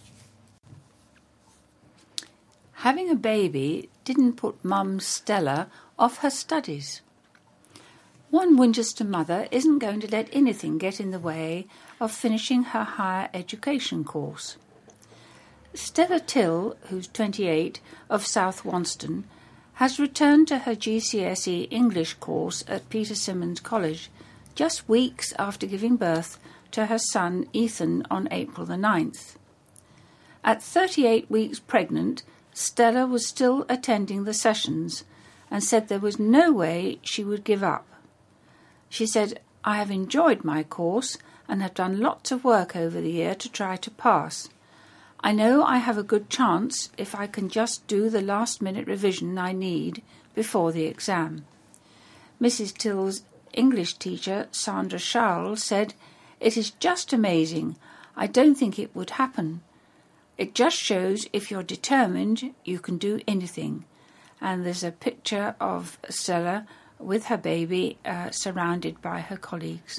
Having a baby didn't put Mum Stella off her studies. One Winchester mother isn't going to let anything get in the way of finishing her higher education course. Stella Till, who's 28, of South Wonston, has returned to her GCSE English course at Peter Symonds College just weeks after giving birth to her son Ethan on April the 9th. At 38 weeks pregnant, Stella was still attending the sessions and said there was no way she would give up. She said, "I have enjoyed my course and have done lots of work over the year to try to pass. I know I have a good chance if I can just do the last-minute revision I need before the exam." Mrs. Till's English teacher, Sandra Charles, said, "It is just amazing. I don't think it would happen. It just shows if you're determined, you can do anything." And there's a picture of Stella with her baby surrounded by her colleagues.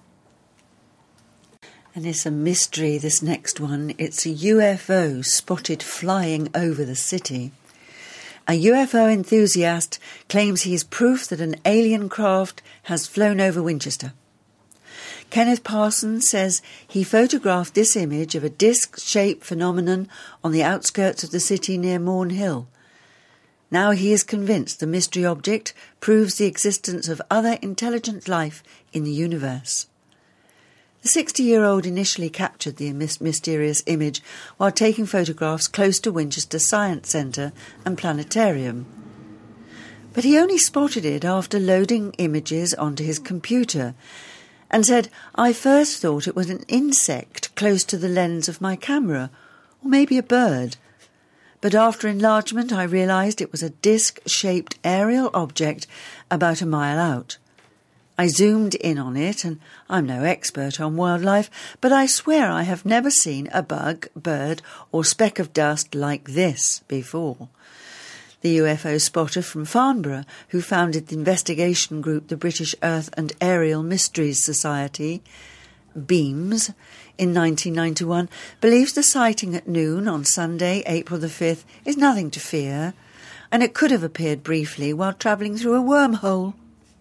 And it's a mystery, this next one. It's a UFO spotted flying over the city. A UFO enthusiast claims he is proof that an alien craft has flown over Winchester. Kenneth Parsons says he photographed this image of a disc-shaped phenomenon on the outskirts of the city near Morn Hill. Now he is convinced the mystery object proves the existence of other intelligent life in the universe. The 60-year-old initially captured the mysterious image while taking photographs close to Winchester Science Centre and Planetarium. But he only spotted it after loading images onto his computer and said, "I first thought it was an insect close to the lens of my camera, or maybe a bird. But after enlargement I realised it was a disc-shaped aerial object about a mile out. I zoomed in on it, and I'm no expert on wildlife, but I swear I have never seen a bug, bird or speck of dust like this before." The UFO spotter from Farnborough, who founded the investigation group the British Earth and Aerial Mysteries Society, BEAMS, in 1991, believes the sighting at noon on Sunday, April the 5th, is nothing to fear, and it could have appeared briefly while travelling through a wormhole.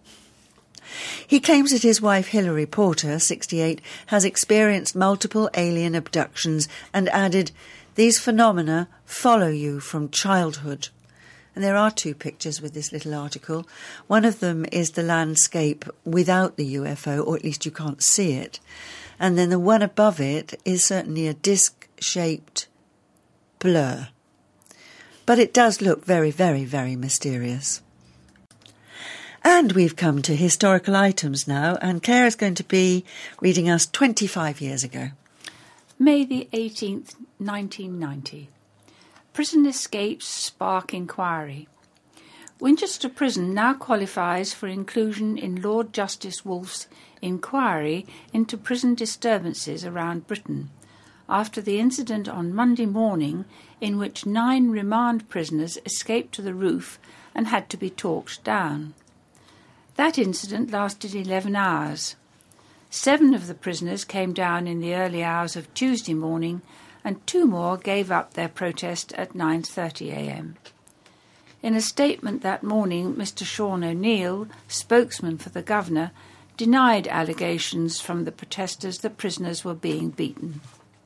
He claims that his wife Hilary Porter, 68, has experienced multiple alien abductions and added, "These phenomena follow you from childhood." And there are two pictures with this little article. One of them is the landscape without the UFO, or at least you can't see it. And then the one above it is certainly a disc-shaped blur. But it does look very, very, very mysterious. And we've come to historical items now, and Claire is going to be reading us 25 years ago. May the 18th, 1990. Prison escapes spark inquiry. Winchester Prison now qualifies for inclusion in Lord Justice Wolfe's inquiry into prison disturbances around Britain, after the incident on Monday morning in which 9 remand prisoners escaped to the roof and had to be talked down. That incident lasted 11 hours. 7 of the prisoners came down in the early hours of Tuesday morning, and 2 more gave up their protest at 9:30 a.m. In a statement that morning, Mr. Sean O'Neill, spokesman for the Governor, denied allegations from the protesters that prisoners were being beaten.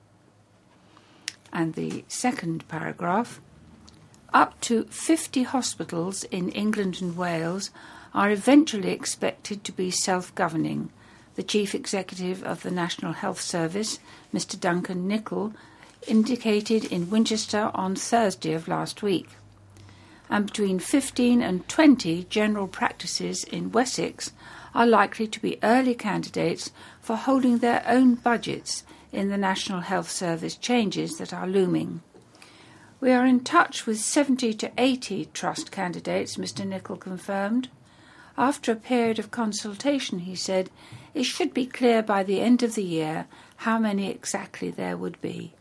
And the second paragraph, up to 50 hospitals in England and Wales are eventually expected to be self-governing, the Chief Executive of the National Health Service, Mr. Duncan Nicol, indicated in Winchester on Thursday of last week. And between 15 and 20 general practices in Wessex are likely to be early candidates for holding their own budgets in the National Health Service changes that are looming. We are in touch with 70 to 80 trust candidates, Mr. Nicol confirmed. After a period of consultation, he said, it should be clear by the end of the year how many exactly there would be.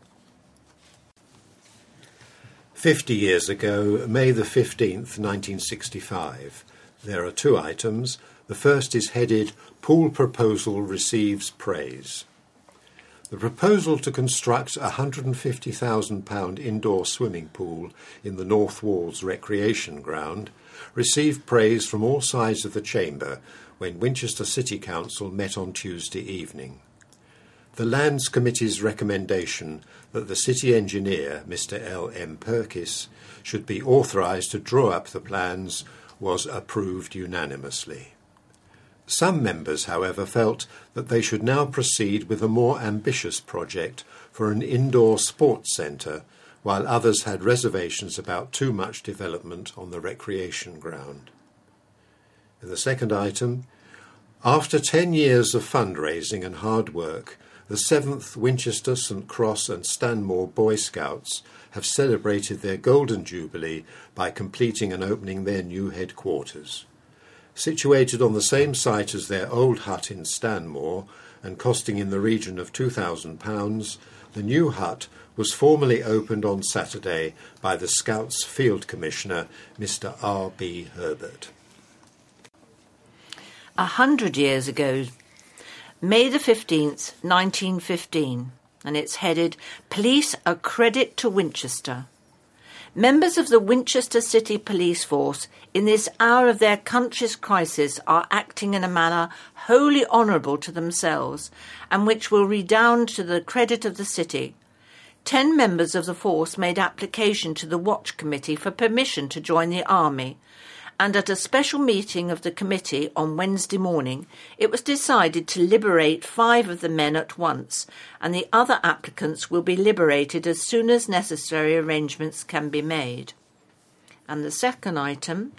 50 years ago, May the 15th, 1965. There are two items. The first is headed, Pool Proposal Receives Praise. The proposal to construct a £150,000 indoor swimming pool in the North Walls Recreation Ground received praise from all sides of the chamber when Winchester City Council met on Tuesday evening. The Lands Committee's recommendation that the city engineer, Mr. L.M. Purkis, should be authorised to draw up the plans was approved unanimously. Some members, however, felt that they should now proceed with a more ambitious project for an indoor sports centre, while others had reservations about too much development on the recreation ground. In the second item, after 10 years of fundraising and hard work, the 7th Winchester, St Cross and Stanmore Boy Scouts have celebrated their Golden Jubilee by completing and opening their new headquarters. Situated on the same site as their old hut in Stanmore and costing in the region of £2,000, the new hut was formally opened on Saturday by the Scouts Field Commissioner, Mr. R.B. Herbert. 100 years ago, May the 15th, 1915, and it's headed, Police a Credit to Winchester. Members of the Winchester City Police Force, in this hour of their country's crisis, are acting in a manner wholly honourable to themselves, and which will redound to the credit of the city. 10 members of the force made application to the Watch Committee for permission to join the army, and at a special meeting of the committee on Wednesday morning, it was decided to liberate 5 of the men at once, and the other applicants will be liberated as soon as necessary arrangements can be made. And the second item,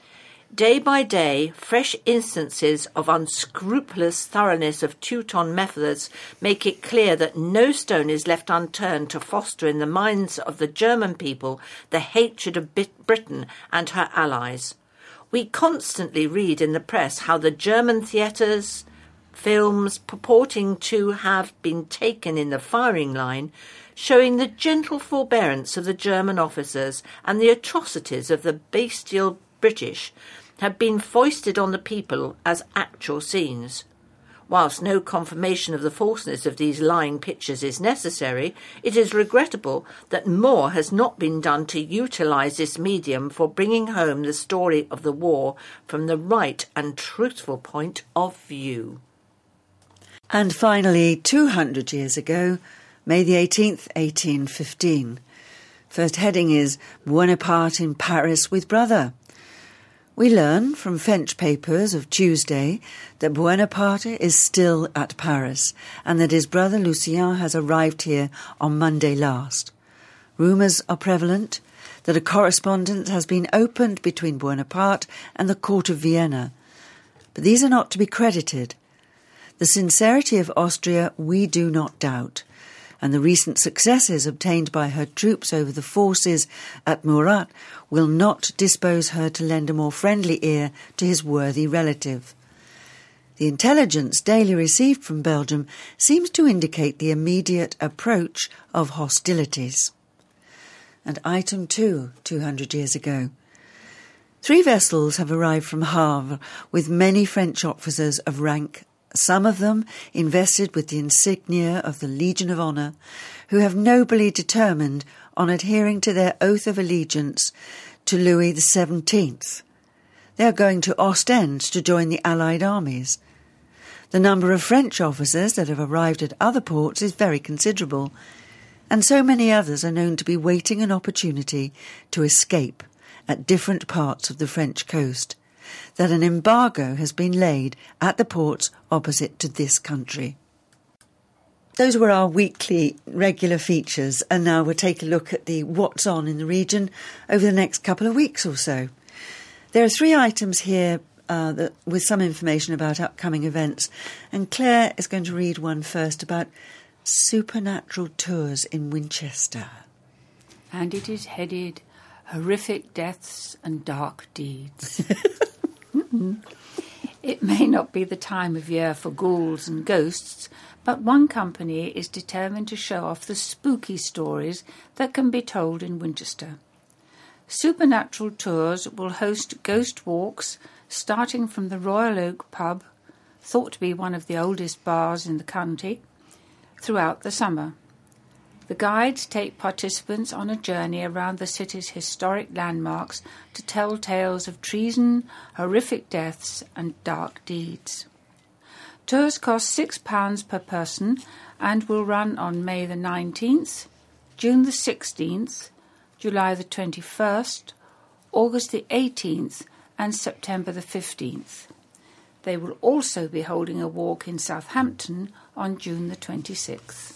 day by day, fresh instances of unscrupulous thoroughness of Teuton methods make it clear that no stone is left unturned to foster in the minds of the German people the hatred of Britain and her allies. We constantly read in the press how the German theatres, films purporting to have been taken in the firing line, showing the gentle forbearance of the German officers and the atrocities of the bestial British, have been foisted on the people as actual scenes. Whilst no confirmation of the falseness of these lying pictures is necessary, it is regrettable that more has not been done to utilise this medium for bringing home the story of the war from the right and truthful point of view. And finally, 200 years ago, May the 18th, 1815. First heading is Buonaparte in Paris with brother. We learn from French papers of Tuesday that Buonaparte is still at Paris and that his brother Lucien has arrived here on Monday last. Rumours are prevalent that a correspondence has been opened between Buonaparte and the court of Vienna, but these are not to be credited. The sincerity of Austria we do not doubt, and the recent successes obtained by her troops over the forces at Murat will not dispose her to lend a more friendly ear to his worthy relative. The intelligence daily received from Belgium seems to indicate the immediate approach of hostilities. And item 2, 200 years ago. 3 vessels have arrived from Havre with many French officers of rank, some of them invested with the insignia of the Legion of Honour, who have nobly determined on adhering to their oath of allegiance to Louis XVII. They are going to Ostend to join the Allied armies. The number of French officers that have arrived at other ports is very considerable, and so many others are known to be waiting an opportunity to escape at different parts of the French coast, that an embargo has been laid at the ports opposite to this country. Those were our weekly regular features, and now we'll take a look at the what's on in the region over the next couple of weeks or so. There are 3 items here with some information about upcoming events, and Claire is going to read one first about supernatural tours in Winchester. and it is headed Horrific Deaths and Dark Deeds. It may not be the time of year for ghouls and ghosts, but one company is determined to show off the spooky stories that can be told in Winchester. Supernatural Tours will host ghost walks starting from the Royal Oak pub, thought to be one of the oldest bars in the county, throughout the summer. The guides take participants on a journey around the city's historic landmarks to tell tales of treason, horrific deaths and dark deeds. Tours cost £6 per person and will run on May the 19th, June the 16th, July the 21st, August the 18th and September the 15th. They will also be holding a walk in Southampton on June the 26th.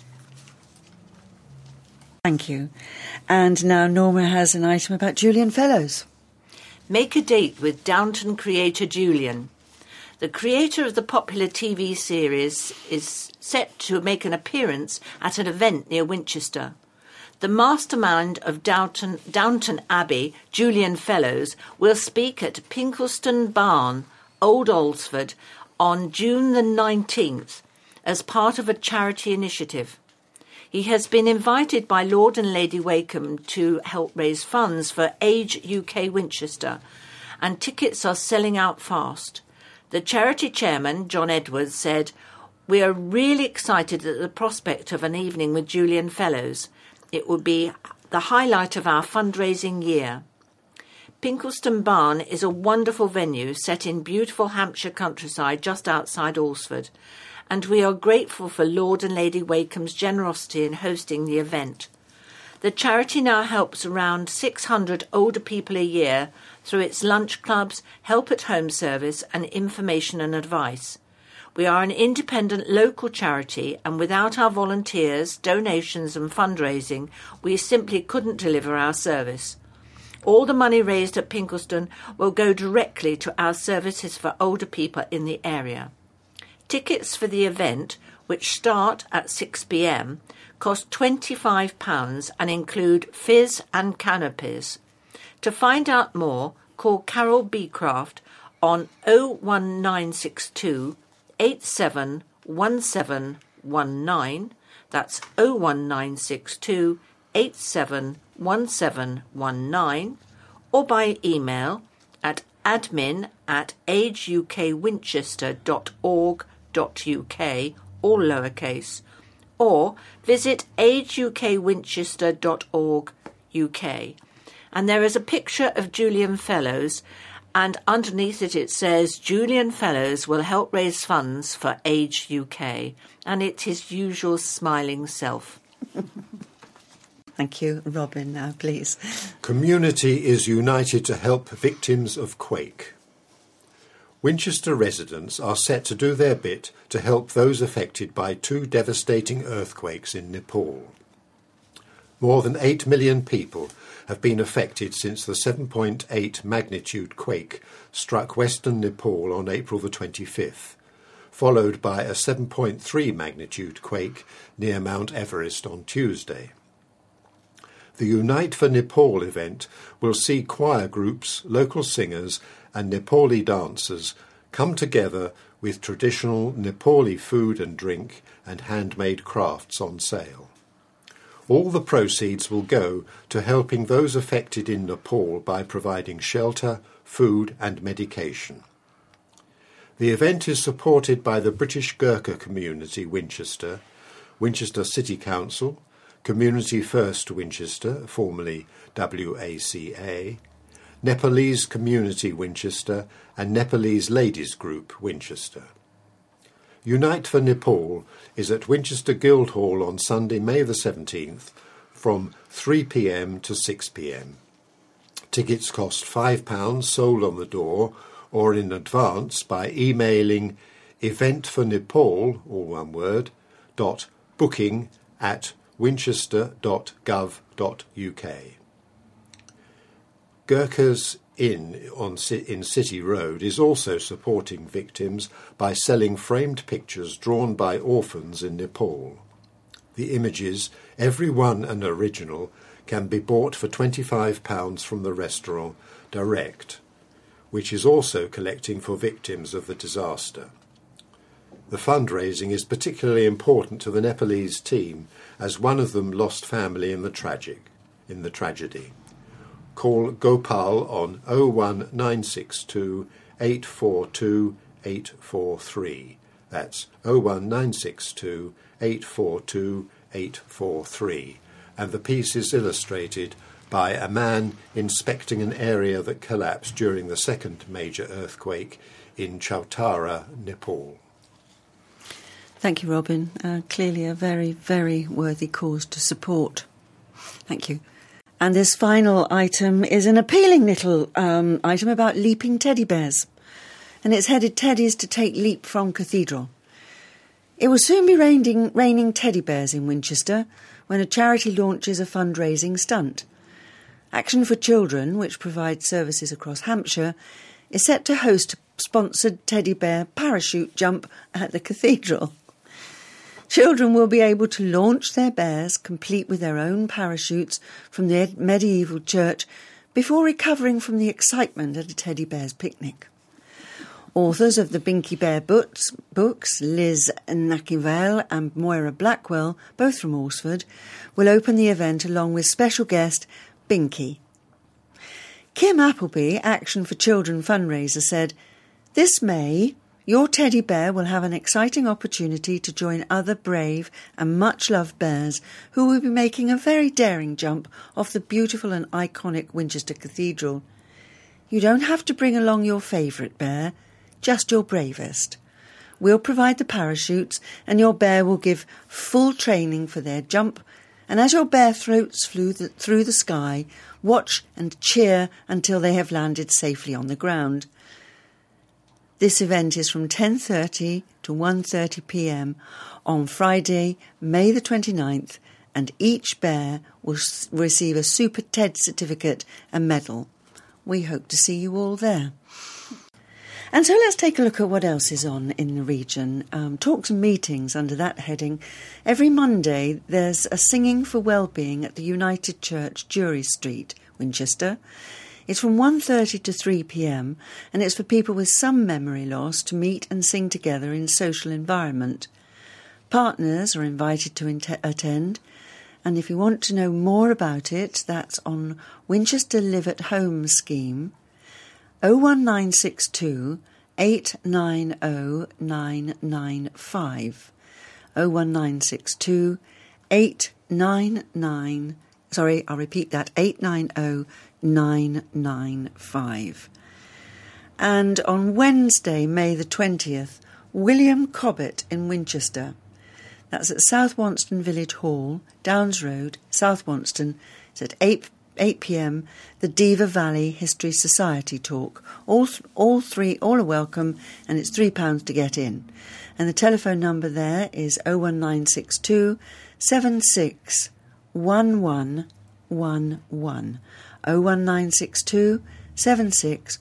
Thank you. And now Norma has an item about Julian Fellows. Make a date with Downton creator Julian. The creator of the popular TV series is set to make an appearance at an event near Winchester. The mastermind of Downton Abbey, Julian Fellows, will speak at Pinkleston Barn, Old Alresford, on June the 19th as part of a charity initiative. He has been invited by Lord and Lady Wakeham to help raise funds for Age UK Winchester, and tickets are selling out fast. The charity chairman, John Edwards, said, "We are really excited at the prospect of an evening with Julian Fellows. It will be the highlight of our fundraising year." Pinkleston Barn is a wonderful venue set in beautiful Hampshire countryside just outside Alresford, and we are grateful for Lord and Lady Wakeham's generosity in hosting the event. The charity now helps around 600 older people a year through its lunch clubs, help-at-home service and information and advice. We are an independent local charity, and without our volunteers, donations and fundraising, we simply couldn't deliver our service. All the money raised at Pinkleston will go directly to our services for older people in the area. Tickets for the event, which start at 6 p.m, cost £25 and include fizz and canopies. To find out more, call Carol Beecraft on 01962 871719. That's 01962 871719, or by email at admin@ageukwinchester.org.uk, all lowercase, or visit ageukwinchester.org.uk. And there is a picture of Julian Fellows, and underneath it says Julian Fellows will help raise funds for Age UK, and it's his usual smiling self. Thank you. Robin, now, please. Community is united to help victims of quake. Winchester residents are set to do their bit to help those affected by 2 devastating earthquakes in Nepal. More than 8 million people have been affected since the 7.8 magnitude quake struck western Nepal on April the 25th, followed by a 7.3 magnitude quake near Mount Everest on Tuesday. The Unite for Nepal event will see choir groups, local singers and Nepali dancers come together with traditional Nepali food and drink and handmade crafts on sale. All the proceeds will go to helping those affected in Nepal by providing shelter, food and medication. The event is supported by the British Gurkha Community Winchester, Winchester City Council, Community First Winchester, formerly WACA, Nepalese Community Winchester and Nepalese Ladies Group Winchester. Unite for Nepal is at Winchester Guildhall on Sunday, May the 17th from 3 p.m. to 6 p.m. Tickets cost £5 sold on the door or in advance by emailing eventfornepal, all one word, .booking@winchester.gov.uk. Gurkha's Inn in City Road is also supporting victims by selling framed pictures drawn by orphans in Nepal. The images, every one an original, can be bought for £25 from the restaurant direct, which is also collecting for victims of the disaster. The fundraising is particularly important to the Nepalese team, as one of them lost family in the tragedy. Call Gopal on 01962 842 843. That's 01962 842 843. And the piece is illustrated by a man inspecting an area that collapsed during the second major earthquake in Chautara, Nepal. Thank you, Robin. Clearly a very, very worthy cause to support. Thank you. And this final item is an appealing little item about leaping teddy bears. And it's headed Teddies to Take Leap from Cathedral. It will soon be raining teddy bears in Winchester when a charity launches a fundraising stunt. Action for Children, which provides services across Hampshire, is set to host a sponsored teddy bear parachute jump at the cathedral. Children will be able to launch their bears, complete with their own parachutes, from the medieval church before recovering from the excitement at a teddy bear's picnic. Authors of the Binky Bear books, Liz Nackivale and Moira Blackwell, both from Alresford, will open the event along with special guest Binky. Kim Appleby, Action for Children fundraiser, said, "This May, your teddy bear will have an exciting opportunity to join other brave and much-loved bears who will be making a very daring jump off the beautiful and iconic Winchester Cathedral. You don't have to bring along your favourite bear, just your bravest. We'll provide the parachutes and your bear will give full training for their jump, and as your bear floats through the sky, watch and cheer until they have landed safely on the ground." This event is from 10:30 to 1:30 p.m. on Friday, May the 29th, and each bear will receive a Super TED certificate and medal. We hope to see you all there. And so let's take a look at what else is on in the region. Talks and meetings under that heading. Every Monday there's a Singing for Wellbeing at the United Church, Jury Street, Winchester. It's from 1:30 to 3 p.m. and it's for people with some memory loss to meet and sing together in social environment. Partners are invited to attend, and if you want to know more about it, that's on Winchester Live at Home scheme, 01962 890 995. 01962 899. Sorry, I'll repeat that, 890 995. And on Wednesday, May the 20th, William Cobbett in Winchester. That's at South Wonston Village Hall, Downs Road, South Wonston. It's at 8 p.m, the Diva Valley History Society talk. All are welcome, and it's £3 to get in. And the telephone number there is 01962 76 1111. 01962 76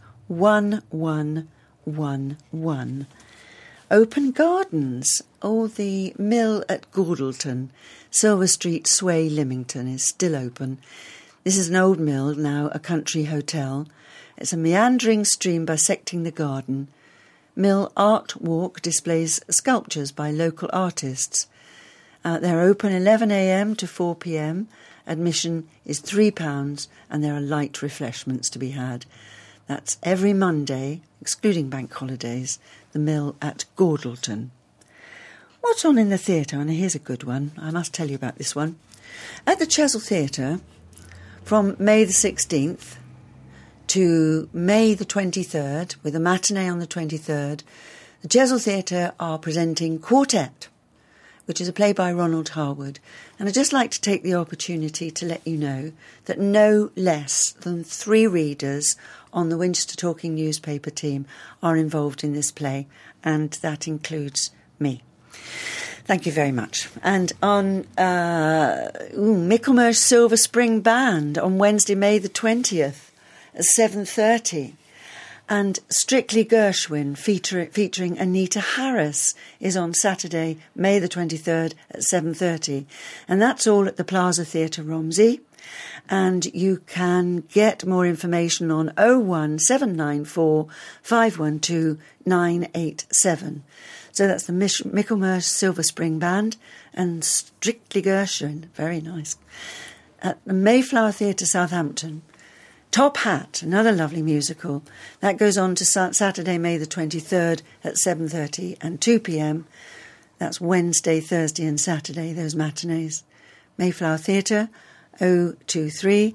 1111. Open Gardens. The mill at Gordleton, Silver Street, Sway, Lymington, is still open. This is an old mill, now a country hotel. It's a meandering stream bisecting the garden. Mill Art Walk displays sculptures by local artists. They're open 11 a.m. to 4 p.m. Admission is £3 and there are light refreshments to be had. That's every Monday, excluding bank holidays, the mill at Gordleton. What's on in the theatre? And here's a good one. I must tell you about this one. At the Chesil Theatre, from May the 16th to May the 23rd, with a matinee on the 23rd, the Chesil Theatre are presenting Quartet, which is a play by Ronald Harwood. And I'd just like to take the opportunity to let you know that no less than 3 readers on the Winchester Talking newspaper team are involved in this play, and that includes me. Thank you very much. And on Michaelmarsh Silver Spring Band on Wednesday, May the 20th at 7:30. And Strictly Gershwin featuring Anita Harris is on Saturday, May the 23rd at 7:30. And that's all at the Plaza Theatre, Romsey. And you can get more information on 01794 512 987. So that's the Michelmersh Silver Spring Band and Strictly Gershwin. Very nice. At the Mayflower Theatre, Southampton. Top Hat, another lovely musical. That goes on to Saturday, May the 23rd at 7:30 and 2 p.m. That's Wednesday, Thursday and Saturday, those matinees. Mayflower Theatre, 023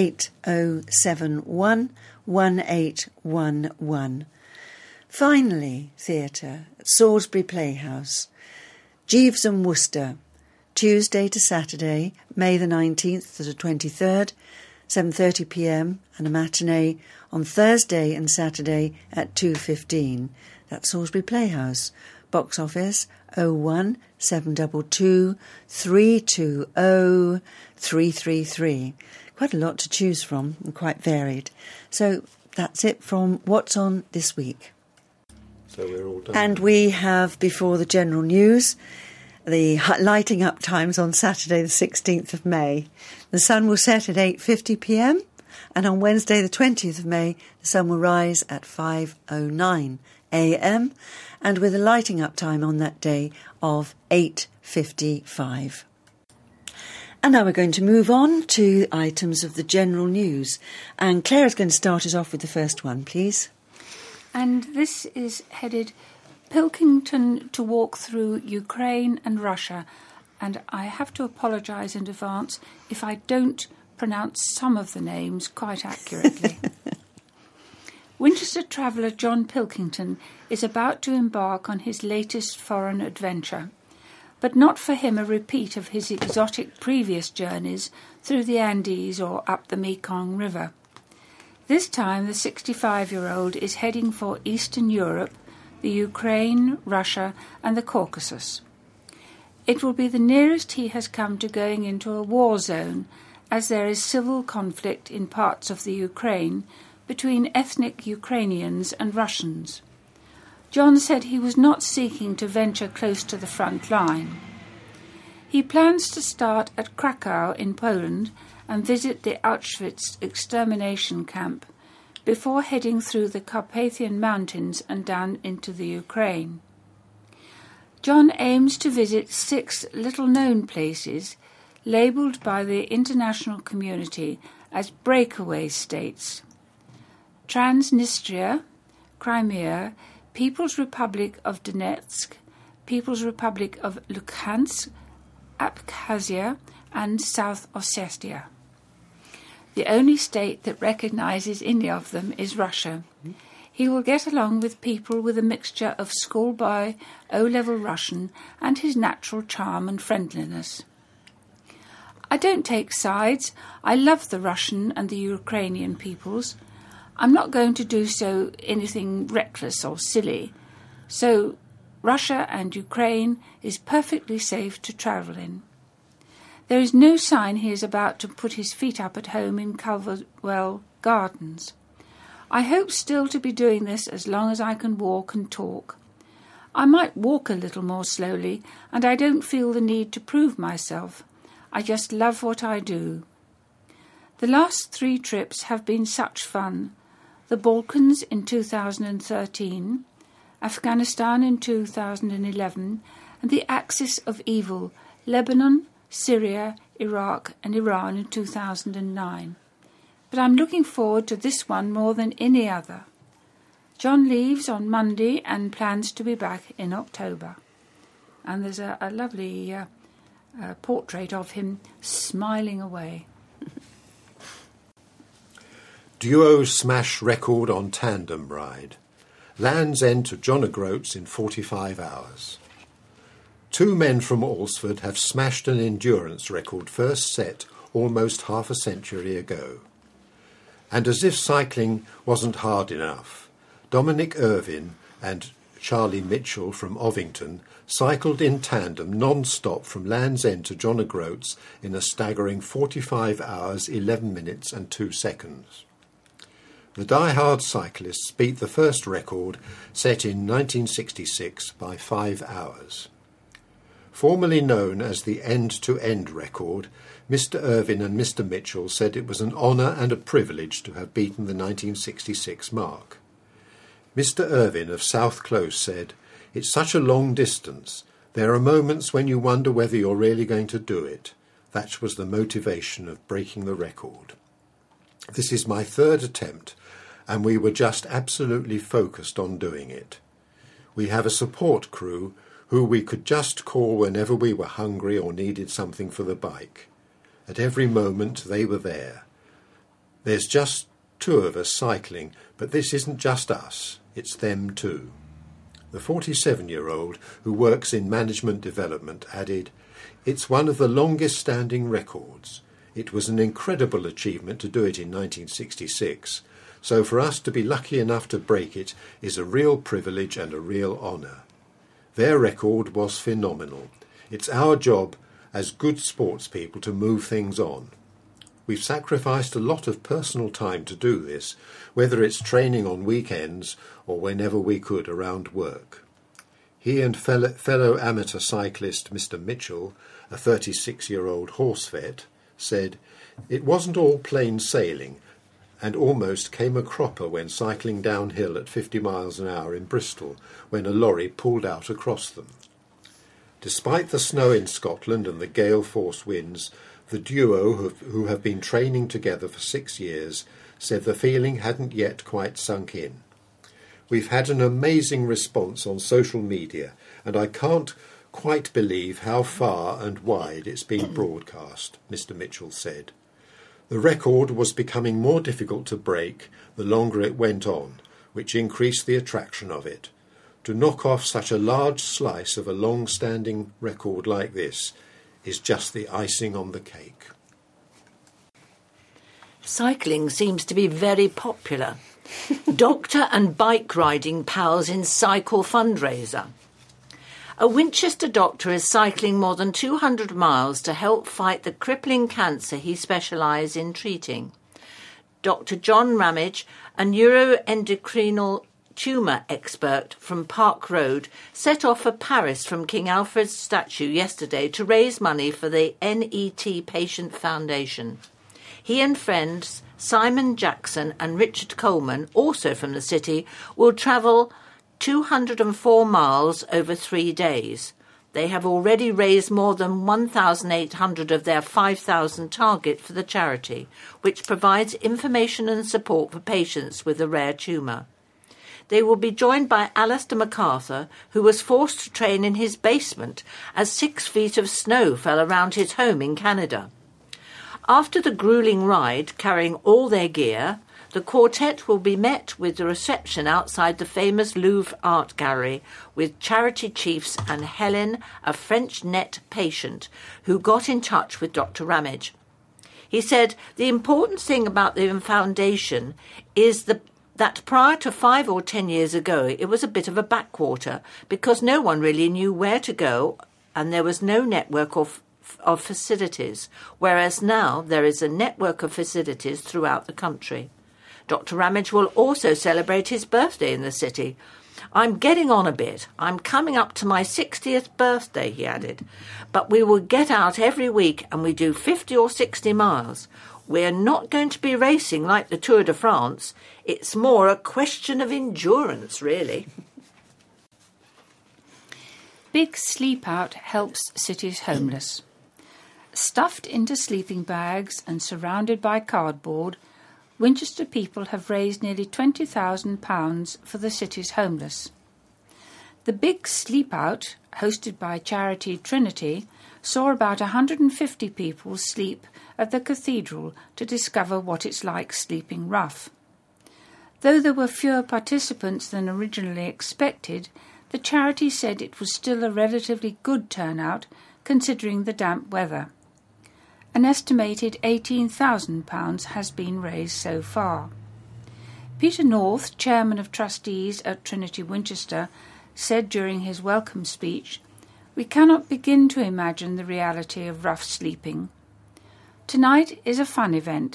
8071 1811. Finally, theatre at Salisbury Playhouse. Jeeves and Worcester, Tuesday to Saturday, May the 19th to the 23rd, 7:30 p.m. and a matinee on Thursday and Saturday at 2:15. That's Salisbury Playhouse. Box office 01 722 320 333. Quite a lot to choose from and quite varied. So that's it from What's On This Week. So we're all done. And we have, before the general news, the lighting up times on Saturday the 16th of May. The sun will set at 8:50 p.m. and on Wednesday the 20th of May the sun will rise at 5:09 a.m. and with a lighting up time on that day of 8:55. And now we're going to move on to items of the general news. And Claire is going to start us off with the first one, please. And this is headed Pilkington to walk through Ukraine and Russia. And I have to apologise in advance if I don't pronounce some of the names quite accurately. Winchester traveller John Pilkington is about to embark on his latest foreign adventure, but not for him a repeat of his exotic previous journeys through the Andes or up the Mekong River. This time the 65-year-old is heading for Eastern Europe, the Ukraine, Russia and the Caucasus. It will be the nearest he has come to going into a war zone, as there is civil conflict in parts of the Ukraine between ethnic Ukrainians and Russians. John said he was not seeking to venture close to the front line. He plans to start at Krakow in Poland and visit the Auschwitz extermination camp before heading through the Carpathian Mountains and down into the Ukraine. John aims to visit 6 little-known places labelled by the international community as breakaway states: Transnistria, Crimea, People's Republic of Donetsk, People's Republic of Luhansk, Abkhazia and South Ossetia. The only state that recognises any of them is Russia. He will get along with people with a mixture of schoolboy, O-level Russian and his natural charm and friendliness. I don't take sides. I love the Russian and the Ukrainian peoples. I'm not going to do so anything reckless or silly. So Russia and Ukraine is perfectly safe to travel in. There is no sign he is about to put his feet up at home in Culverwell Gardens. I hope still to be doing this as long as I can walk and talk. I might walk a little more slowly, and I don't feel the need to prove myself. I just love what I do. The last 3 trips have been such fun. The Balkans in 2013, Afghanistan in 2011, and the Axis of Evil, Lebanon, Syria, Iraq and Iran in 2009. But I'm looking forward to this one more than any other. John leaves on Monday and plans to be back in October. And there's a lovely portrait of him smiling away. Duo smash record on tandem ride. Land's End to John O'Groats in 45 hours. 2 men from Alresford have smashed an endurance record first set almost half a century ago. And as if cycling wasn't hard enough, Dominic Irvine and Charlie Mitchell from Ovington cycled in tandem non-stop from Land's End to John O'Groats in a staggering 45 hours, 11 minutes and 2 seconds. The Die-Hard cyclists beat the first record set in 1966 by 5 hours. Formerly known as the end-to-end record, Mr. Irvine and Mr. Mitchell said it was an honour and a privilege to have beaten the 1966 mark. Mr. Irvine of South Close said, "It's such a long distance. There are moments when you wonder whether you're really going to do it. That was the motivation of breaking the record. This is my third attempt, and we were just absolutely focused on doing it. We have a support crew who we could just call whenever we were hungry or needed something for the bike. At every moment they were there. There's just 2 of us cycling, but this isn't just us, it's them too." The 47-year-old, who works in management development, added, "It's one of the longest-standing records. It was an incredible achievement to do it in 1966, so for us to be lucky enough to break it is a real privilege and a real honour. Their record was phenomenal. It's our job as good sports people to move things on. We've sacrificed a lot of personal time to do this, whether it's training on weekends or whenever we could around work." He and fellow amateur cyclist Mr. Mitchell, a 36-year-old horse vet, said, "It wasn't all plain sailing and almost came a cropper when cycling downhill at 50 miles an hour in Bristol when a lorry pulled out across them. Despite the snow in Scotland and the gale force winds, the duo, who have been training together for 6 years, said the feeling hadn't yet quite sunk in. We've had an amazing response on social media, and I can't quite believe how far and wide it's been broadcast," Mr. Mitchell said. The record was becoming more difficult to break the longer it went on, which increased the attraction of it. To knock off such a large slice of a long-standing record like this is just the icing on the cake. Cycling seems to be very popular. Doctor and bike riding pals in cycle fundraiser. A Winchester doctor is cycling more than 200 miles to help fight the crippling cancer he specialises in treating. Dr. John Ramage, a neuroendocrine tumour expert from Park Road, set off for Paris from King Alfred's statue yesterday to raise money for the NET Patient Foundation. He and friends Simon Jackson and Richard Coleman, also from the city, will travel 204 miles over 3 days. They have already raised more than 1,800 of their 5,000 target for the charity, which provides information and support for patients with a rare tumour. They will be joined by Alistair MacArthur, who was forced to train in his basement as 6 feet of snow fell around his home in Canada. After the gruelling ride, carrying all their gear, the quartet will be met with a reception outside the famous Louvre Art Gallery with charity chiefs and Helen, a French NET patient, who got in touch with Dr. Ramage. He said, "The important thing about the foundation is that prior to 5 or 10 years ago, it was a bit of a backwater because no one really knew where to go and there was no network of facilities, whereas now there is a network of facilities throughout the country." Dr. Ramage will also celebrate his birthday in the city. "I'm getting on a bit. I'm coming up to my 60th birthday," he added. "But we will get out every week and we do 50 or 60 miles. We're not going to be racing like the Tour de France. It's more a question of endurance, really." Big Sleep Out helps cities homeless. Stuffed into sleeping bags and surrounded by cardboard, Winchester people have raised nearly £20,000 for the city's homeless. The Big Sleep Out, hosted by charity Trinity, saw about 150 people sleep at the cathedral to discover what it's like sleeping rough. Though there were fewer participants than originally expected, the charity said it was still a relatively good turnout considering the damp weather. An estimated £18,000 has been raised so far. Peter North, Chairman of Trustees at Trinity Winchester, said during his welcome speech, "We cannot begin to imagine the reality of rough sleeping. Tonight is a fun event.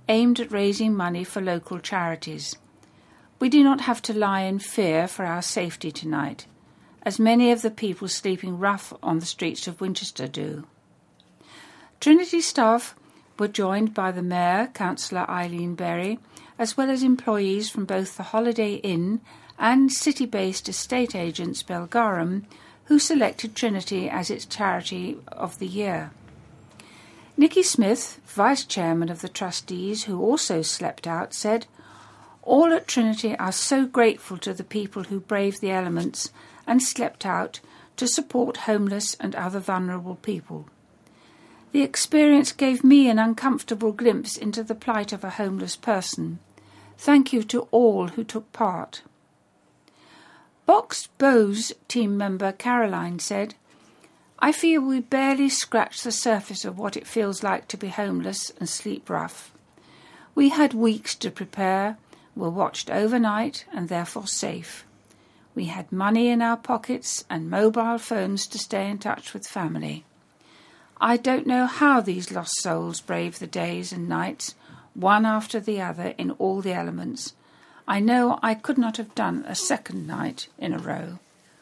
aimed at raising money for local charities. We do not have to lie in fear for our safety tonight, as many of the people sleeping rough on the streets of Winchester do. Trinity staff were joined by the Mayor, Councillor Eileen Berry, as well as employees from both the Holiday Inn and city-based estate agents Belgarum, who selected Trinity as its Charity of the Year. Nicky Smith, Vice Chairman of the Trustees, who also slept out, said, "All at Trinity are so grateful to the people who braved the elements and slept out to support homeless and other vulnerable people. The experience gave me an uncomfortable glimpse into the plight of a homeless person. Thank you to all who took part." Boxed Bows team member Caroline said, "I feel we barely scratched the surface of what it feels like to be homeless and sleep rough. We had weeks to prepare, were watched overnight and therefore safe. We had money in our pockets and mobile phones to stay in touch with family. I don't know how these lost souls brave the days and nights, one after the other in all the elements. I know I could not have done a second night in a row."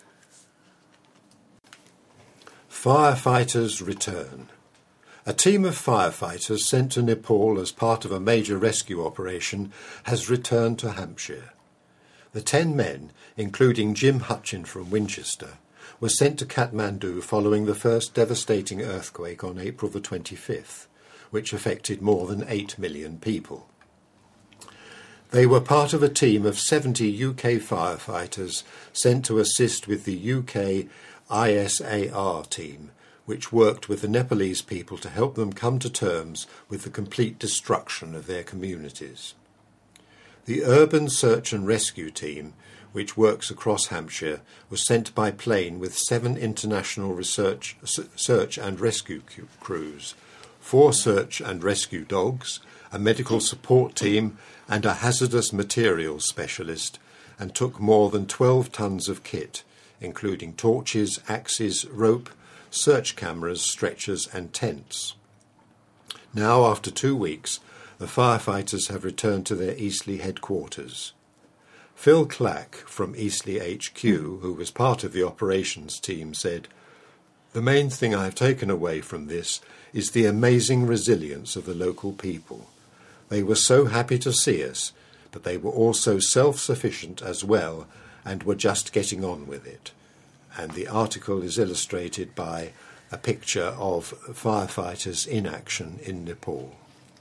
Firefighters return. A team of firefighters sent to Nepal as part of a major rescue operation has returned to Hampshire. The 10 men, including Jim Hutchin from Winchester, were sent to Kathmandu following the first devastating earthquake on April the 25th, which affected more than 8 million people. They were part of a team of 70 UK firefighters sent to assist with the UK ISAR team, which worked with the Nepalese people to help them come to terms with the complete destruction of their communities. The Urban Search and Rescue Team, which works across Hampshire, was sent by plane with 7 international search and rescue crews, 4 search and rescue dogs, a medical support team and a hazardous materials specialist, and took more than 12 tons of kit, including torches, axes, rope, search cameras, stretchers and tents. Now, after 2 weeks, the firefighters have returned to their Eastleigh headquarters. Phil Clack from Eastleigh HQ, who was part of the operations team, said, "The main thing I've taken away from this is the amazing resilience of the local people. They were so happy to see us, but they were also self-sufficient as well and were just getting on with it." And the article is illustrated by a picture of firefighters in action in Nepal.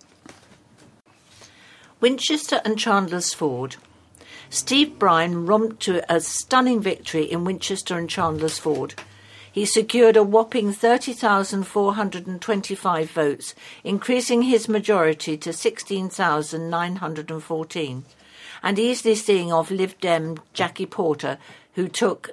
Winchester and Chandler's Ford. Steve Bryan romped to a stunning victory in Winchester and Chandler's Ford. He secured a whopping 30,425 votes, increasing his majority to 16,914, and easily seeing off Lib Dem Jackie Porter, who took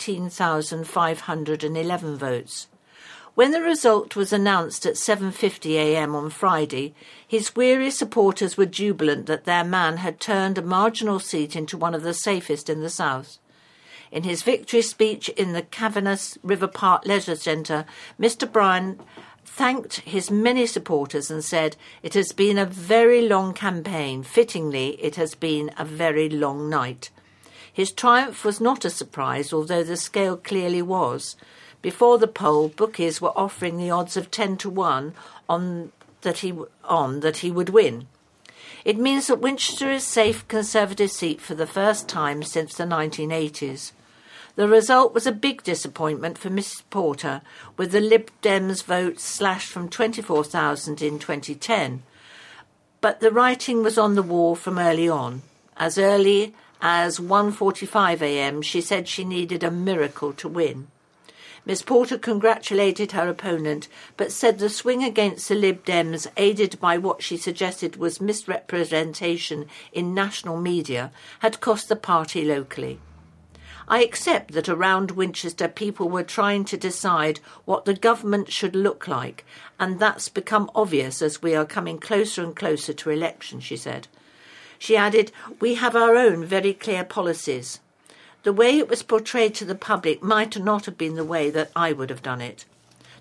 13,511 votes. When the result was announced at 7:50 a.m. on Friday, his weary supporters were jubilant that their man had turned a marginal seat into one of the safest in the South. In his victory speech in the Cavernous River Park Leisure Centre, Mr. Bryan thanked his many supporters and said, "It has been a very long campaign. Fittingly, it has been a very long night." His triumph was not a surprise, although the scale clearly was. Before the poll, bookies were offering the odds of 10-1 on that he would win. It means that Winchester is a safe Conservative seat for the first time since the 1980s. The result was a big disappointment for Mrs. Porter, with the Lib Dems vote slashed from 24,000 in 2010. But the writing was on the wall from early on. As early as 1:45 a.m, she said she needed a miracle to win. Miss Porter congratulated her opponent, but said the swing against the Lib Dems, aided by what she suggested was misrepresentation in national media, had cost the party locally. "I accept that around Winchester people were trying to decide what the government should look like, and that's become obvious as we are coming closer and closer to election," she said. She added, "We have our own very clear policies. The way it was portrayed to the public might not have been the way that I would have done it.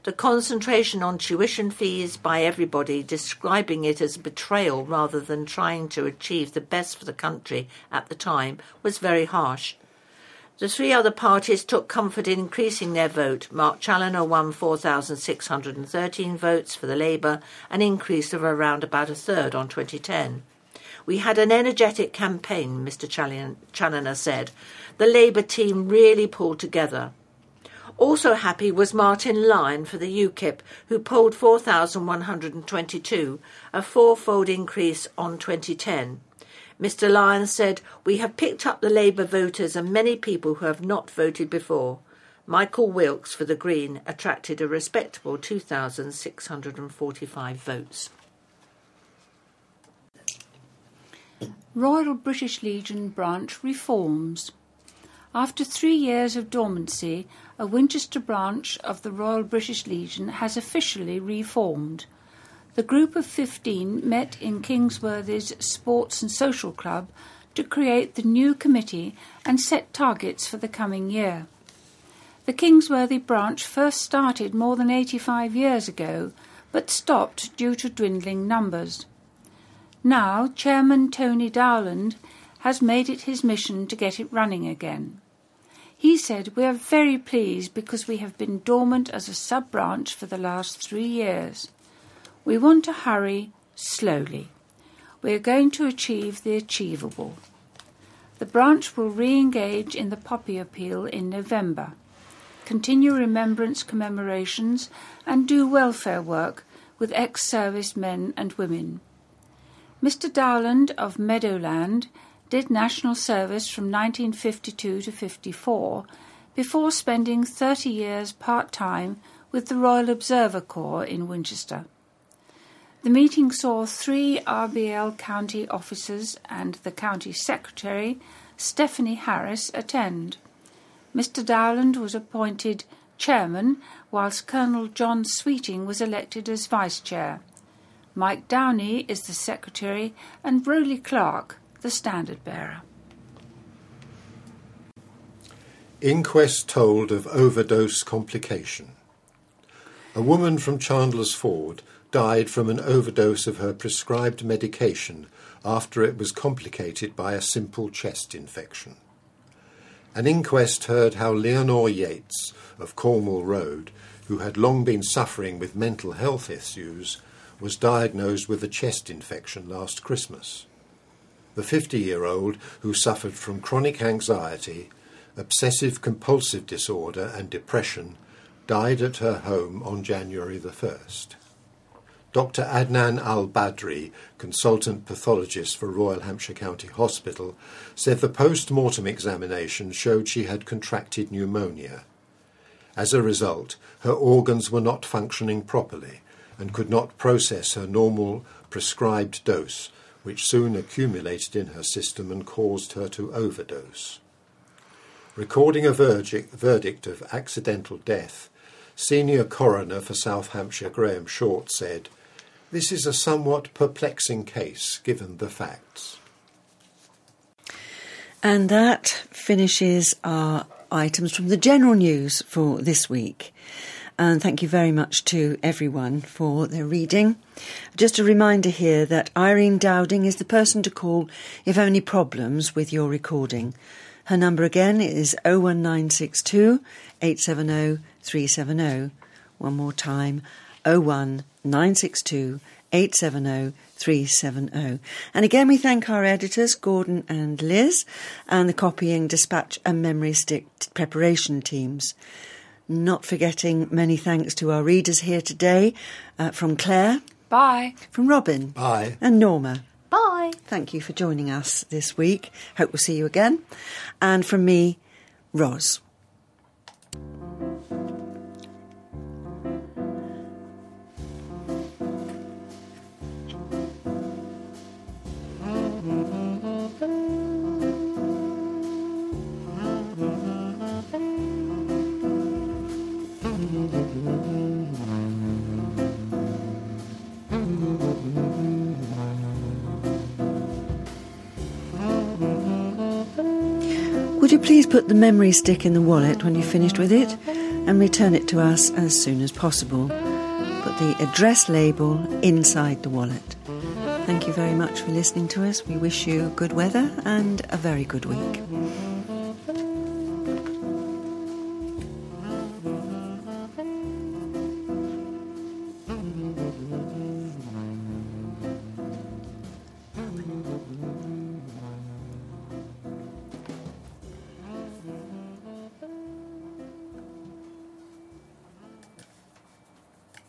The concentration on tuition fees by everybody, describing it as betrayal rather than trying to achieve the best for the country at the time, was very harsh. The three other parties took comfort in increasing their vote. Mark Challoner won 4,613 votes for the Labour, an increase of around about a third on 2010. We had an energetic campaign, Mr Challoner said. The Labour team really pulled together. Also happy was Martin Lyon for the UKIP, who polled 4,122, a fourfold increase on 2010. Mr Lyon said, "We have picked up the Labour voters and many people who have not voted before." Michael Wilkes for the Green attracted a respectable 2,645 votes. Royal British Legion branch reforms. After 3 years of dormancy, a Winchester branch of the Royal British Legion has officially reformed. The group of 15 met in Kingsworthy's Sports and Social Club to create the new committee and set targets for the coming year. The Kingsworthy branch first started more than 85 years ago, but stopped due to dwindling numbers. Now, Chairman Tony Dowland has made it his mission to get it running again. He said, "We are very pleased because we have been dormant as a sub-branch for the last 3 years. We want to hurry slowly. We are going to achieve the achievable." The branch will re-engage in the Poppy Appeal in November, continue remembrance commemorations and do welfare work with ex-service men and women. Mr Dowland of Meadowland did national service from 1952 to 54 before spending 30 years part-time with the Royal Observer Corps in Winchester. The meeting saw 3 RBL county officers and the county secretary, Stephanie Harris, attend. Mr Dowland was appointed chairman, whilst Colonel John Sweeting was elected as vice-chair. Mike Downey is the secretary and Rowley Clark the standard-bearer. Inquest told of overdose complication. A woman from Chandler's Ford died from an overdose of her prescribed medication after it was complicated by a simple chest infection. An inquest heard how Leonore Yates of Cornwall Road, who had long been suffering with mental health issues, was diagnosed with a chest infection last Christmas. The 50-year-old, who suffered from chronic anxiety, obsessive-compulsive disorder and depression, died at her home on January the 1st. Dr. Adnan Al-Badri, consultant pathologist for Royal Hampshire County Hospital, said the post-mortem examination showed she had contracted pneumonia. As a result, her organs were not functioning properly and could not process her normal prescribed dose, which soon accumulated in her system and caused her to overdose. Recording a verdict of accidental death, Senior Coroner for South Hampshire Graham Short said, "This is a somewhat perplexing case given the facts." And that finishes our items from the general news for this week. And thank you very much to everyone for their reading. Just a reminder here that Irene Dowding is the person to call if you have any problems with your recording. Her number again is 01962 870 370. One more time, 01962 870 370. And again, we thank our editors, Gordon and Liz, and the copying, dispatch and memory stick preparation teams. Not forgetting many thanks to our readers here today, from Claire. Bye. From Robin. Bye. And Norma. Bye. Thank you for joining us this week. Hope we'll see you again. And from me, Ros. Would you please put the memory stick in the wallet when you've finished with it? and return it to us as soon as possible. Put the address label inside the wallet. Thank you very much for listening to us. We wish you good weather and a very good week.